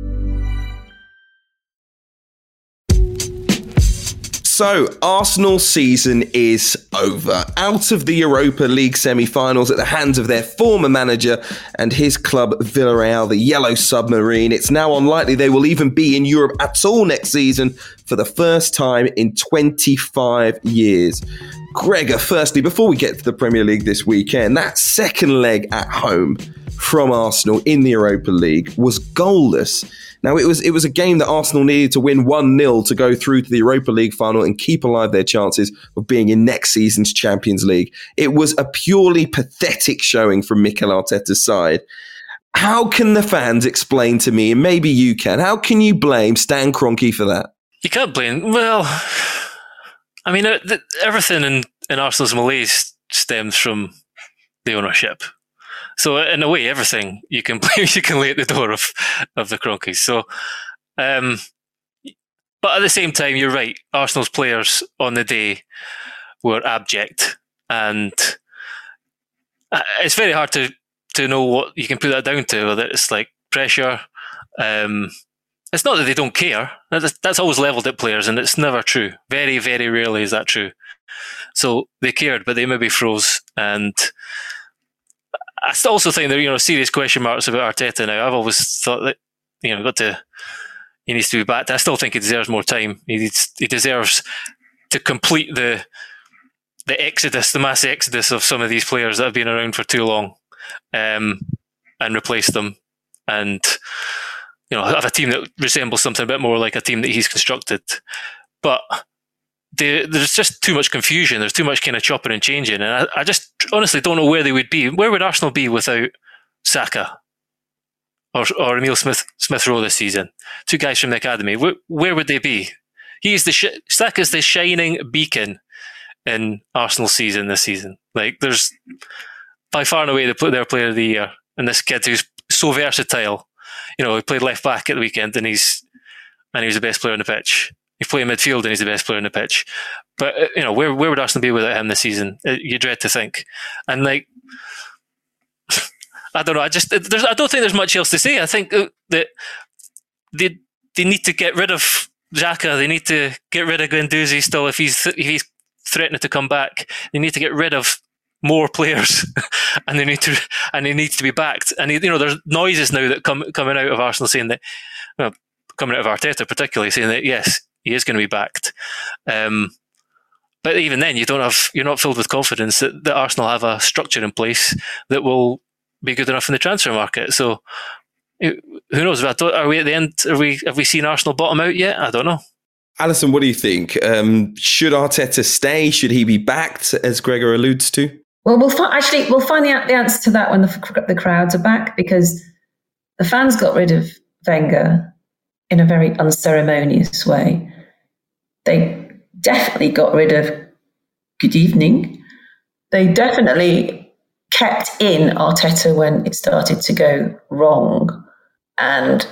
So, Arsenal's season is over. Out of the Europa League semi-finals at the hands of their former manager and his club Villarreal, the Yellow Submarine. It's now unlikely they will even be in Europe at all next season for the first time in twenty-five years. Gregor, firstly, before we get to the Premier League this weekend, that second leg at home from Arsenal in the Europa League was goalless. Now, it was it was a game that Arsenal needed to win one nil to go through to the Europa League final and keep alive their chances of being in next season's Champions League. It was a purely pathetic showing from Mikel Arteta's side. how can the fans explain to me, and maybe you can, how can you blame Stan Kroenke for that? You can't blame, well, I mean, everything in, in Arsenal's malaise stems from the ownership. So in a way, everything you can blame, you can lay at the door of, of the Kroenkes. So, um, but at the same time, you're right. Arsenal's players on the day were abject, and it's very hard to, to know what you can put that down to. Whether it's like pressure. Um, it's not that they don't care. That's, that's always levelled at players, and it's never true. Very, very rarely is that true. So they cared, but they maybe froze. And I also think there are, you know, serious question marks about Arteta now. I've always thought that, you know, got to he needs to be back. I still think he deserves more time. He needs, he deserves to complete the the exodus, the mass exodus of some of these players that have been around for too long, um, and replace them, and you know, have a team that resembles something a bit more like a team that he's constructed. But the, there's just too much confusion. There's too much kind of chopping and changing, and I, I just honestly don't know where they would be. Where would Arsenal be without Saka or or Emile Smith Smith Rowe this season? Two guys from the academy. Where, where would they be? He's the sh- Saka's the shining beacon in Arsenal's season this season. Like, there's by far and away the, their player of the year, and this kid who's so versatile. You know, he played left back at the weekend, and he's and he was the best player on the pitch. He played midfield, and he's the best player on the pitch. But you know, where where would Arsenal be without him this season? You dread to think. And like, I don't know. I just there's, I don't think there's much else to say. I think that they they need to get rid of Xhaka. They need to get rid of Guendouzi still if he's if he's threatening to come back. They need to get rid of more players, and they need to and he needs to be backed. And you know, there's noises now that come coming out of Arsenal saying that, well, coming out of Arteta particularly, saying that yes, he is going to be backed. Um, but even then, you don't have you're not filled with confidence that, that Arsenal have a structure in place that will be good enough in the transfer market. So who knows? Are we at the end? Are we have we seen Arsenal bottom out yet? I don't know. Alison, what do you think? Um, should Arteta stay? Should he be backed, as Gregor alludes to? Well, we'll fi- actually we'll find the, the answer to that when the, the crowds are back, because the fans got rid of Wenger in a very unceremonious way. They definitely got rid of good evening. They definitely kept in Arteta when it started to go wrong, and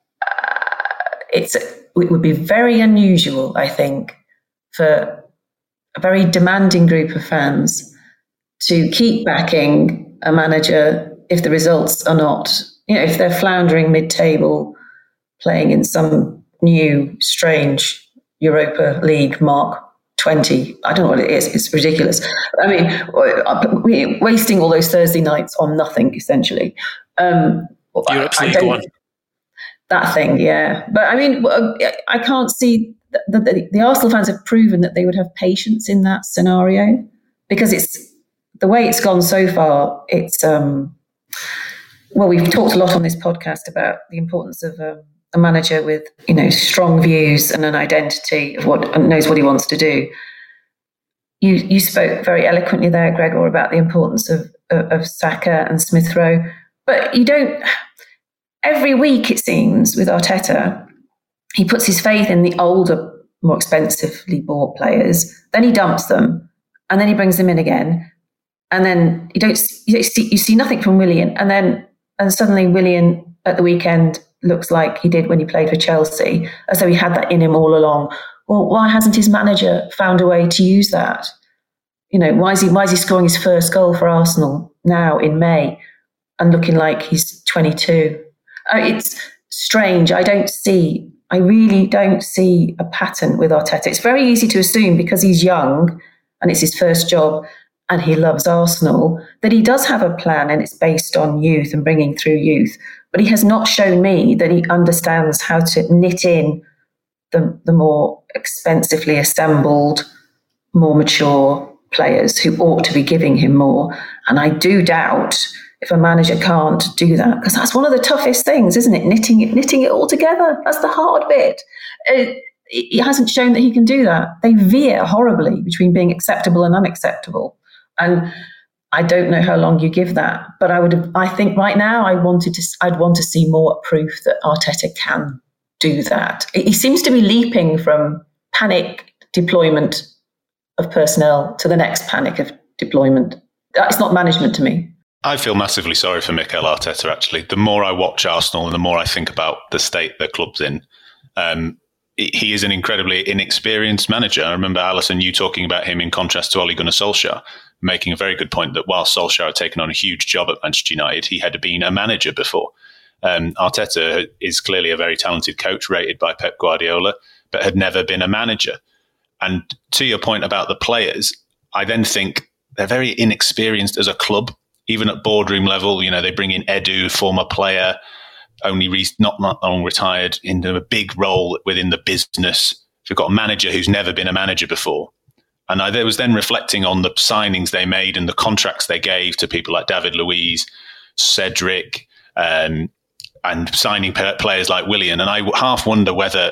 uh, it's. It would be very unusual, I think, for a very demanding group of fans to keep backing a manager if the results are not, you know, if they're floundering mid-table, playing in some new, strange Europa League Mark twenty. I don't know what it is. It's ridiculous. I mean, wasting all those Thursday nights on nothing, essentially. Um, Europe's League One. That thing, yeah. But I mean, I can't see that the, the Arsenal fans have proven that they would have patience in that scenario, because it's the way it's gone so far. It's um, well, we've talked a lot on this podcast about the importance of um, a manager with, you know, strong views and an identity of what and knows what he wants to do. You you spoke very eloquently there, Gregor, about the importance of of, of Saka and Smith Rowe, but you don't. Every week, it seems, with Arteta, he puts his faith in the older, more expensively bought players. Then he dumps them, and then he brings them in again. And then you don't, you don't see, you see nothing from Willian. And then, and suddenly, Willian at the weekend looks like he did when he played for Chelsea, as though he had that in him all along. Well, why hasn't his manager found a way to use that? You know, why is he why is he scoring his first goal for Arsenal now in May and looking like he's twenty-two? It's strange. I don't see, I really don't see a pattern with Arteta. It's very easy to assume, because he's young and it's his first job and he loves Arsenal, that he does have a plan and it's based on youth and bringing through youth. But he has not shown me that he understands how to knit in the, the more expensively assembled, more mature players who ought to be giving him more. And I do doubt if a manager can't do that, because that's one of the toughest things, isn't it? Knitting it, knitting it all together. That's the hard bit. It, it hasn't shown that he can do that. They veer horribly between being acceptable and unacceptable. And I don't know how long you give that, but I would. I think right now, I wanted to. I'd want to see more proof that Arteta can do that. He seems to be leaping from panic deployment of personnel to the next panic of deployment. It's not management to me. I feel massively sorry for Mikel Arteta, actually. The more I watch Arsenal and the more I think about the state their club's in, um, he is an incredibly inexperienced manager. I remember, Alison, you talking about him in contrast to Ole Gunnar Solskjaer, making a very good point that while Solskjaer had taken on a huge job at Manchester United, he had been a manager before. Um, Arteta is clearly a very talented coach, rated by Pep Guardiola, but had never been a manager. And to your point about the players, I then think they're very inexperienced as a club. Even at boardroom level, you know, they bring in Edu, former player, only re- not, not long retired, into a big role within the business. You've got a manager who's never been a manager before. And I was then reflecting on the signings they made and the contracts they gave to people like David Luiz, Cedric, um, and signing players like Willian. And I half wonder whether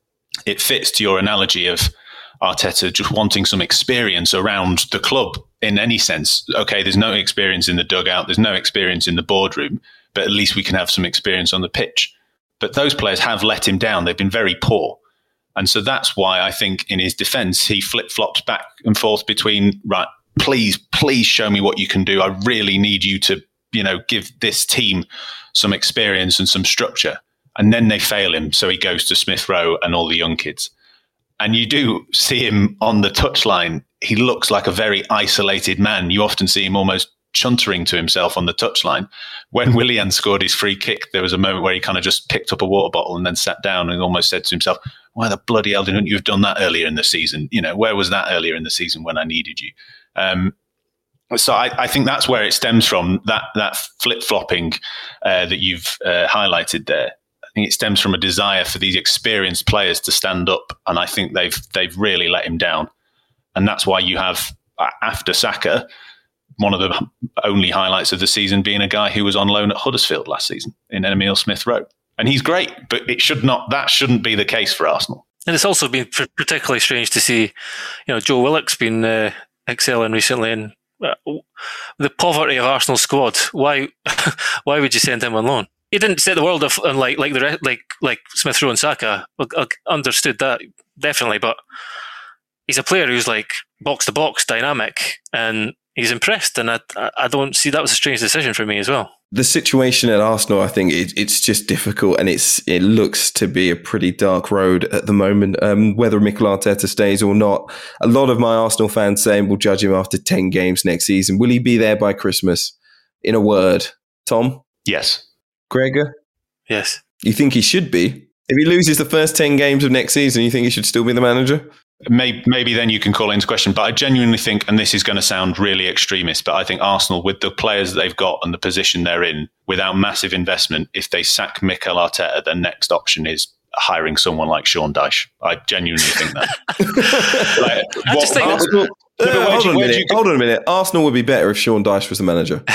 it fits to your analogy of Arteta just wanting some experience around the club in any sense. Okay, there's no experience in the dugout, there's no experience in the boardroom, but at least we can have some experience on the pitch. But those players have let him down. They've been very poor. And so that's why I think in his defence, he flip-flops back and forth between, right, please, please show me what you can do. I really need you to, you know, give this team some experience and some structure. And then they fail him. So he goes to Smith Rowe and all the young kids. And you do see him on the touchline. He looks like a very isolated man. You often see him almost chuntering to himself on the touchline. When Willian scored his free kick, there was a moment where he kind of just picked up a water bottle and then sat down and almost said to himself, why the bloody hell didn't you have done that earlier in the season? You know, where was that earlier in the season when I needed you? Um, so I, I think that's where it stems from, that that flip-flopping uh, that you've uh, highlighted there. I think it stems from a desire for these experienced players to stand up, and I think they've they've really let him down. And that's why you have, after Saka, one of the only highlights of the season being a guy who was on loan at Huddersfield last season in Emile Smith Rowe. And he's great, but it should not. That shouldn't be the case for Arsenal. And it's also been particularly strange to see, you know, Joe Willock's been uh, excelling recently, and uh, the poverty of Arsenal's squad. Why, why would you send him on loan? He didn't set the world off, like like the like like Smith Rowe and Saka. I understood that definitely, but he's a player who's like box to box, dynamic, and he's impressed. And I I don't see that was a strange decision for me as well. The situation at Arsenal, I think it, it's just difficult, and it's it looks to be a pretty dark road at the moment. Um, whether Mikel Arteta stays or not, a lot of my Arsenal fans saying we'll judge him after ten games next season. Will he be there by Christmas? In a word, Tom? Yes. Gregor? Yes. You think he should be? If he loses the first ten games of next season, you think he should still be the manager? Maybe, maybe then you can call it into question. But I genuinely think, and this is going to sound really extremist, but I think Arsenal, with the players that they've got and the position they're in, without massive investment, if they sack Mikel Arteta, their next option is hiring someone like Sean Dyche. I genuinely think that. like, I just think Arsenal, uh, hold, you, on a minute, hold on a minute. Arsenal would be better if Sean Dyche was the manager.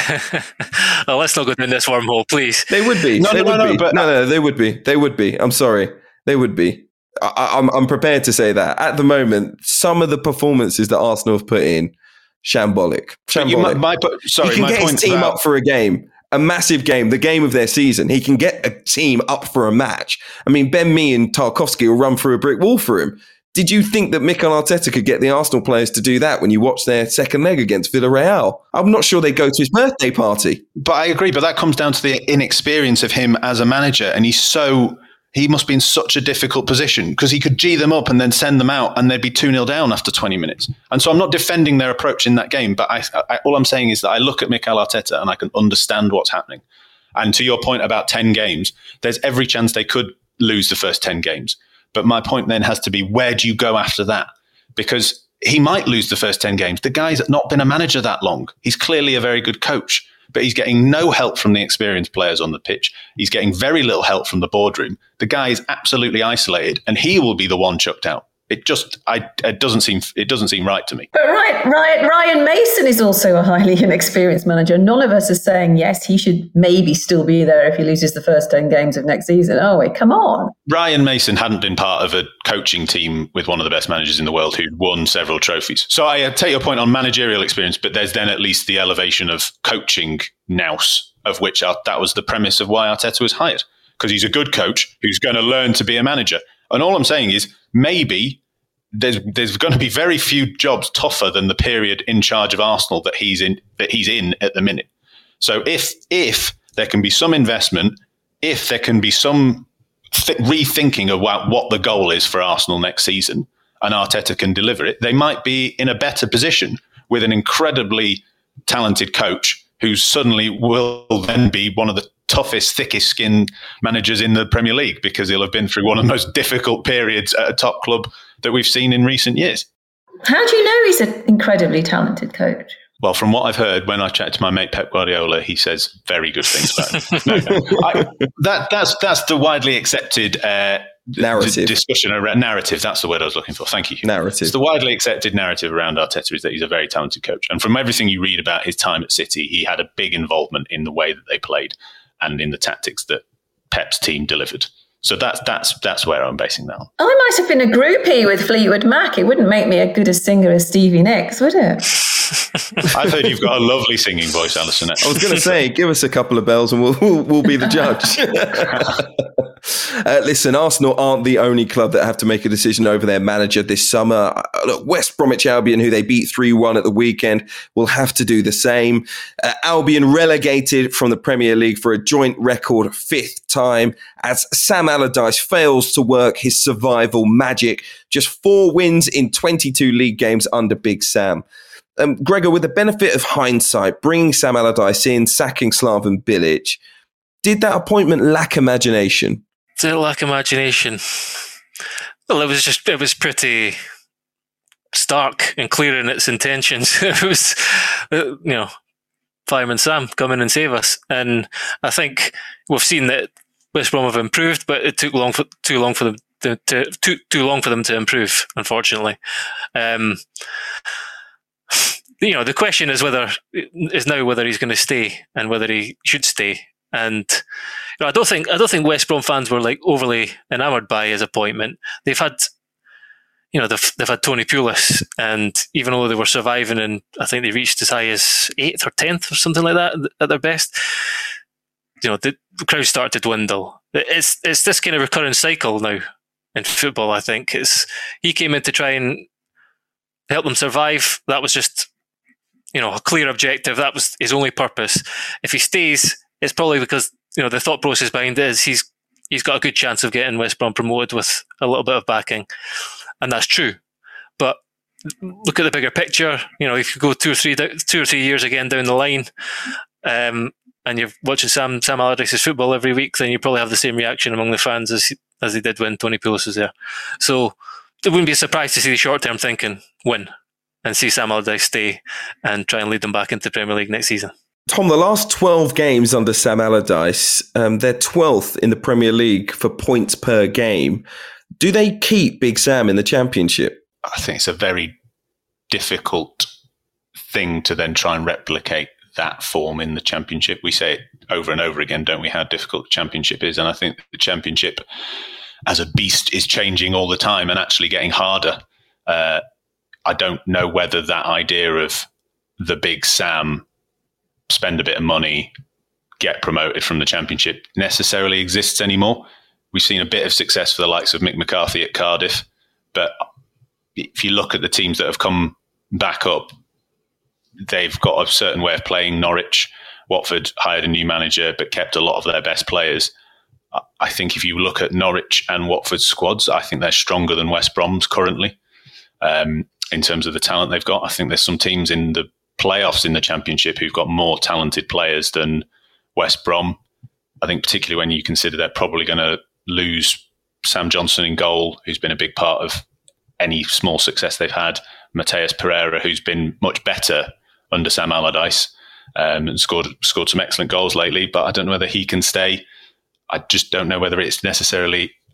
Well, let's not go down this wormhole, please. They would be. No, they no, would no, be. but, no, no, they would be. They would be. I'm sorry. They would be. I, I'm, I'm prepared to say that. At the moment, some of the performances that Arsenal have put in, shambolic. Shambolic. You, my, my, sorry, he can my get his team about- up for a game. A massive game, the game of their season. He can get a team up for a match. I mean, Ben Mee and Tarkowski will run through a brick wall for him. Did you think that Mikel Arteta could get the Arsenal players to do that when you watch their second leg against Villarreal? I'm not sure they'd go to his birthday party. But I agree, but that comes down to the inexperience of him as a manager. And he's so... He must be in such a difficult position because he could G them up and then send them out and they'd be two nil down after twenty minutes. And so I'm not defending their approach in that game, but I, I, all I'm saying is that I look at Mikel Arteta and I can understand what's happening. And to your point about ten games, there's every chance they could lose the first ten games. But my point then has to be, where do you go after that? Because he might lose the first ten games. The guy's not been a manager that long. He's clearly a very good coach, but he's getting no help from the experienced players on the pitch. He's getting very little help from the boardroom. The guy is absolutely isolated, and he will be the one chucked out. It just, I, it doesn't seem, it doesn't seem right to me. But right, Ryan, Ryan Mason is also a highly inexperienced manager. None of us are saying yes, he should maybe still be there if he loses the first ten games of next season. Oh wait, come on. Ryan Mason hadn't been part of a coaching team with one of the best managers in the world who'd won several trophies. So I take your point on managerial experience, but there's then at least the elevation of coaching nous, of which that was the premise of why Arteta was hired, because he's a good coach who's going to learn to be a manager. And all I'm saying is maybe there's there's going to be very few jobs tougher than the period in charge of Arsenal that he's in that he's in at the minute. So if if there can be some investment, if there can be some th- rethinking of what, what the goal is for Arsenal next season, and Arteta can deliver it, they might be in a better position with an incredibly talented coach who suddenly will then be one of the toughest, thickest skinned managers in the Premier League, because he'll have been through one of the most difficult periods at a top club that we've seen in recent years. How do you know he's an incredibly talented coach? Well, from what I've heard, when I chat to my mate Pep Guardiola, he says very good things about him. No, no. I, that, that's that's the widely accepted uh, narrative d- discussion around narrative. That's the word I was looking for. Thank you. Narrative. It's the widely accepted narrative around Arteta is that he's a very talented coach, and from everything you read about his time at City, he had a big involvement in the way that they played and in the tactics that Pep's team delivered. So that's that's that's where I'm basing that on. I might have been a groupie with Fleetwood Mac. It wouldn't make me as good a singer as Stevie Nicks, would it? I've heard you've got a lovely singing voice, Alison. I was going to say, give us a couple of bells and we'll we'll, we'll be the judge. uh, listen, Arsenal aren't the only club that have to make a decision over their manager this summer. Uh, look, West Bromwich Albion, who they beat three one at the weekend, will have to do the same. Uh, Albion relegated from the Premier League for a joint record fifth time as Sam Allardyce fails to work his survival magic. Just four wins in twenty-two league games under Big Sam. Um, Gregor, with the benefit of hindsight, bringing Sam Allardyce in, sacking Slaven Bilic, did that appointment lack imagination? Did it lack imagination? Well, it was just, it was pretty stark and clear in its intentions. It was, you know, Fireman Sam, come in and save us. And I think we've seen that West Brom have improved, but it took long for, too long for them to, to too, too long for them to improve, unfortunately. Um, You know, the question is whether is now whether he's going to stay and whether he should stay. And you know, I don't think I don't think West Brom fans were like overly enamoured by his appointment. They've had, you know, they've they've had Tony Pulis, and even though they were surviving, and I think they reached as high as eighth or tenth or something like that at their best, you know, the, the crowd started to dwindle. It's it's this kind of recurring cycle now in football. I think it's he came in to try and help them survive. That was just, you know, a clear objective. That was his only purpose. If he stays, it's probably because, you know, the thought process behind it is he's he's got a good chance of getting West Brom promoted with a little bit of backing, and that's true. But look at the bigger picture. You know, if you go two or three two or three years again down the line, um, and you're watching Sam Sam Allardyce's football every week, then you probably have the same reaction among the fans as as they did when Tony Pulis was there. So it wouldn't be a surprise to see the short term thinking win and see Sam Allardyce stay and try and lead them back into the Premier League next season. Tom, the last twelve games under Sam Allardyce, um, they're twelfth in the Premier League for points per game. Do they keep Big Sam in the Championship? I think it's a very difficult thing to then try and replicate that form in the Championship. We say it over and over again, don't we, how difficult the Championship is. And I think the Championship as a beast is changing all the time and actually getting harder. Uh, I don't know whether that idea of the Big Sam, spend a bit of money, get promoted from the Championship necessarily exists anymore. We've seen a bit of success for the likes of Mick McCarthy at Cardiff, but if you look at the teams that have come back up, they've got a certain way of playing. Norwich, Watford hired a new manager but kept a lot of their best players. I think if you look at Norwich and Watford's squads, I think they're stronger than West Brom's currently um, in terms of the talent they've got. I think there's some teams in the playoffs in the Championship who've got more talented players than West Brom. I think particularly when you consider they're probably going to lose Sam Johnson in goal, who's been a big part of any small success they've had. Mateus Pereira, who's been much better under Sam Allardyce um, and scored scored some excellent goals lately, but I don't know whether he can stay. I just don't know whether it's necessarily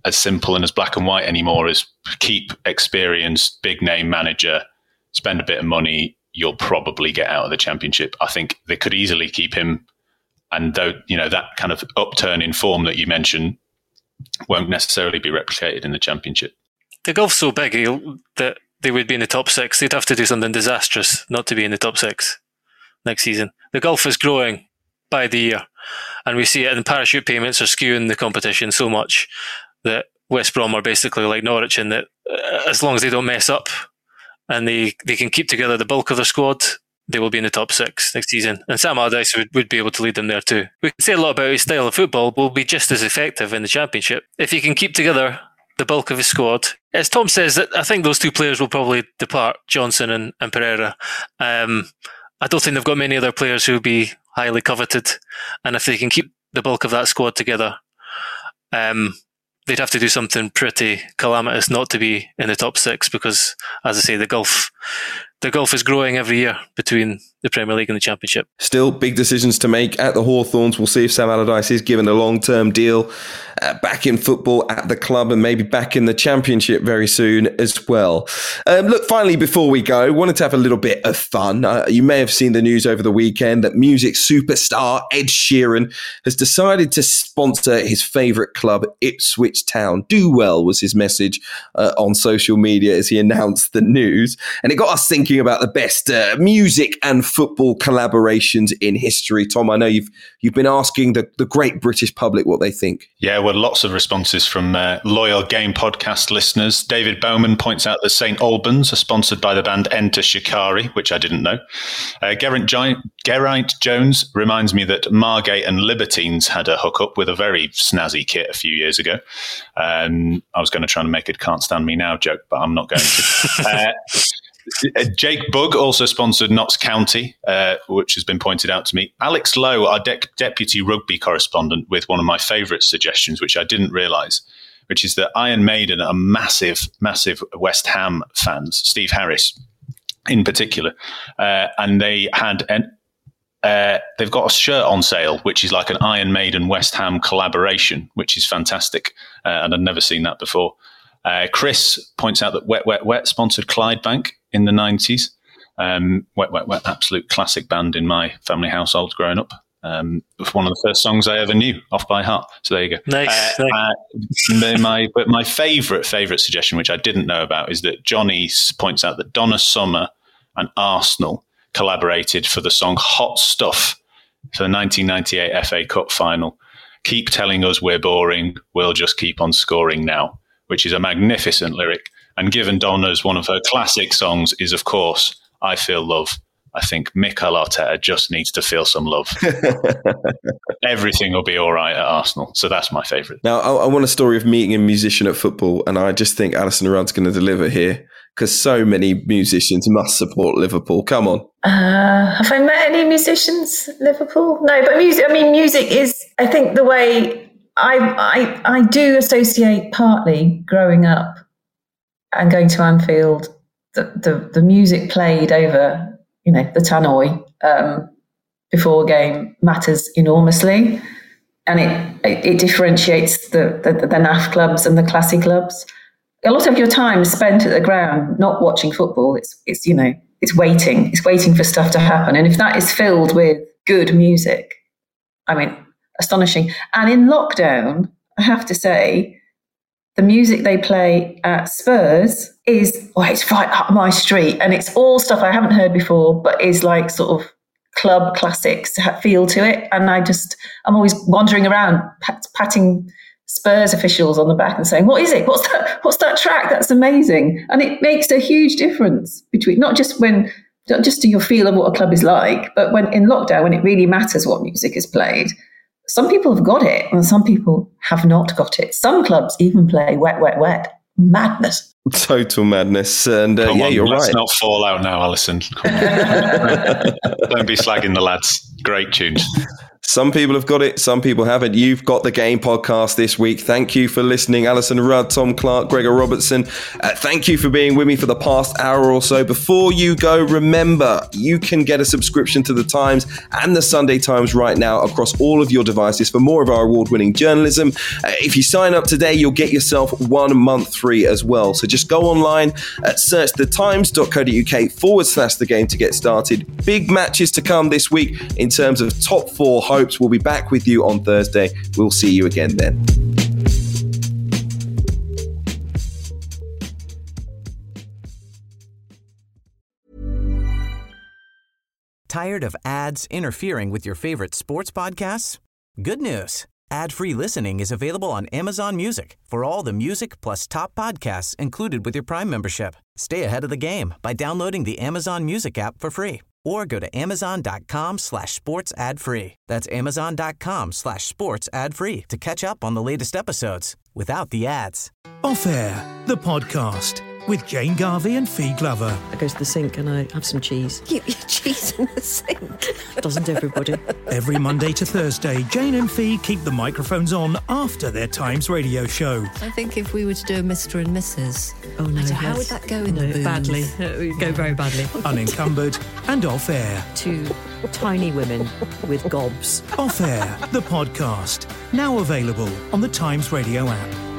as simple and as black and white anymore as keep experienced, big name manager, spend a bit of money, you'll probably get out of the Championship. I think they could easily keep him, and though, you know, that kind of upturn in form that you mentioned won't necessarily be replicated in the Championship. The Gulf's so big that they would be in the top six. They'd have to do something disastrous not to be in the top six next season. The Gulf is growing by the year, and we see it, and parachute payments are skewing the competition so much that West Brom are basically like Norwich in that uh, as long as they don't mess up and they, they can keep together the bulk of their squad, they will be in the top six next season. And Sam Allardyce would, would be able to lead them there too. We can say a lot about his style of football, but will be just as effective in the Championship if he can keep together the bulk of his squad. As Tom says, I think those two players will probably depart, Johnson and, and Pereira. Um, I don't think they've got many other players who will be highly coveted. And if they can keep the bulk of that squad together, um, they'd have to do something pretty calamitous not to be in the top six because, as I say, the Gulf, the Gulf is growing every year between the Premier League and the Championship. Still big decisions to make at the Hawthorns. We'll see if Sam Allardyce is given a long-term deal uh, back in football at the club and maybe back in the Championship very soon as well. Um, look, finally, before we go, wanted to have a little bit of fun. Uh, you may have seen the news over the weekend that music superstar Ed Sheeran has decided to sponsor his favourite club, Ipswich Town. Do well was his message uh, on social media as he announced the news. And it got us thinking about the best uh, music and football collaborations in history. Tom, I know you've you've been asking the, the great British public what they think. Yeah, well, lots of responses from uh, loyal Game Podcast listeners. David Bowman points out that Saint Albans are sponsored by the band Enter Shikari, which I didn't know. Uh, Geraint, Gi- Geraint Jones reminds me that Margate and Libertines had a hookup with a very snazzy kit a few years ago. Um, I was going to try and make a Can't Stand Me Now joke, but I'm not going to. uh, Jake Bugg also sponsored Notts County, uh, which has been pointed out to me. Alex Lowe, our de- deputy rugby correspondent, with one of my favourite suggestions, which I didn't realise, which is that Iron Maiden are massive, massive West Ham fans, Steve Harris in particular. Uh, and they had an, uh, they've got a shirt on sale, which is like an Iron Maiden West Ham collaboration, which is fantastic. Uh, and I'd never seen that before. Uh, Chris points out that Wet, Wet, Wet sponsored Clydebank in the nineties. Um, Wet, Wet, Wet, absolute classic band in my family household growing up. Um, it was one of the first songs I ever knew off by heart. So there you go. Nice. Uh, uh, my, but my favourite, favourite suggestion, which I didn't know about, is that Johnny points out that Donna Summer and Arsenal collaborated for the song Hot Stuff for the nineteen ninety-eight F A Cup final. Keep telling us we're boring, we'll just keep on scoring now, which is a magnificent lyric. And given Donna's one of her classic songs is, of course, I Feel Love, I think Mikel Arteta just needs to feel some love. Everything will be all right at Arsenal. So that's my favourite. Now, I, I want a story of meeting a musician at football, and I just think Alison Rudd's going to deliver here because so many musicians must support Liverpool. Come on. Uh, have I met any musicians at Liverpool? No, but music, I mean, music is, I think, the way I, I, I do associate partly growing up and going to Anfield, the, the, the music played over, you know, the tannoy um, before a game matters enormously. And it, it, it differentiates the, the, the N A F clubs and the classy clubs. A lot of your time is spent at the ground, not watching football. It's, it's, you know, it's waiting. It's waiting for stuff to happen. And if that is filled with good music, I mean, astonishing. And in lockdown, I have to say, the music they play at Spurs is, well, it's right up my street. And it's all stuff I haven't heard before, but is like sort of club classics feel to it. And I just, I'm always wandering around pat, patting Spurs officials on the back and saying, what is it? What's that? What's that track? That's amazing. And it makes a huge difference between, not just when, not just to your feel of what a club is like, but when in lockdown, when it really matters what music is played. Some people have got it and some people have not got it. Some clubs even play Wet, Wet, Wet. Madness. Total madness. And uh, yeah, on, you're let's right. Let's not fall out now, Alison. Don't be slagging the lads. Great tunes. Some people have got it, some people haven't. You've got the Game Podcast this week. Thank you for listening. Alison Rudd, Tom Clark, Gregor Robertson. Uh, thank you for being with me for the past hour or so. Before you go, remember, you can get a subscription to The Times and The Sunday Times right now across all of your devices for more of our award-winning journalism. Uh, if you sign up today, you'll get yourself one month free as well. So just go online, uh, search thetimes.co.uk forward slash the game to get started. Big matches to come this week in terms of top four hopes. We'll be back with you on Thursday. We'll see you again then. Tired of ads interfering with your favorite sports podcasts? Good news. Ad-free listening is available on Amazon Music for all the music plus top podcasts included with your Prime membership. Stay ahead of the game by downloading the Amazon Music app for free or go to amazon.com slash sports ad free. That's amazon.com slash sports ad free to catch up on the latest episodes without the ads. Off Air, the podcast with Jane Garvey and Fee Glover. I go to the sink and I have some cheese. You eat cheese in the sink? Doesn't everybody? Every Monday to Thursday, Jane and Fee keep the microphones on after their Times radio show. I think if we were to do a Mister and Missus Oh no, I don't, yes. how would that go in no, the booth? Badly. It would go very badly. Unencumbered and Off Air. Two tiny women with gobs. Off Air, the podcast. Now available on the Times radio app.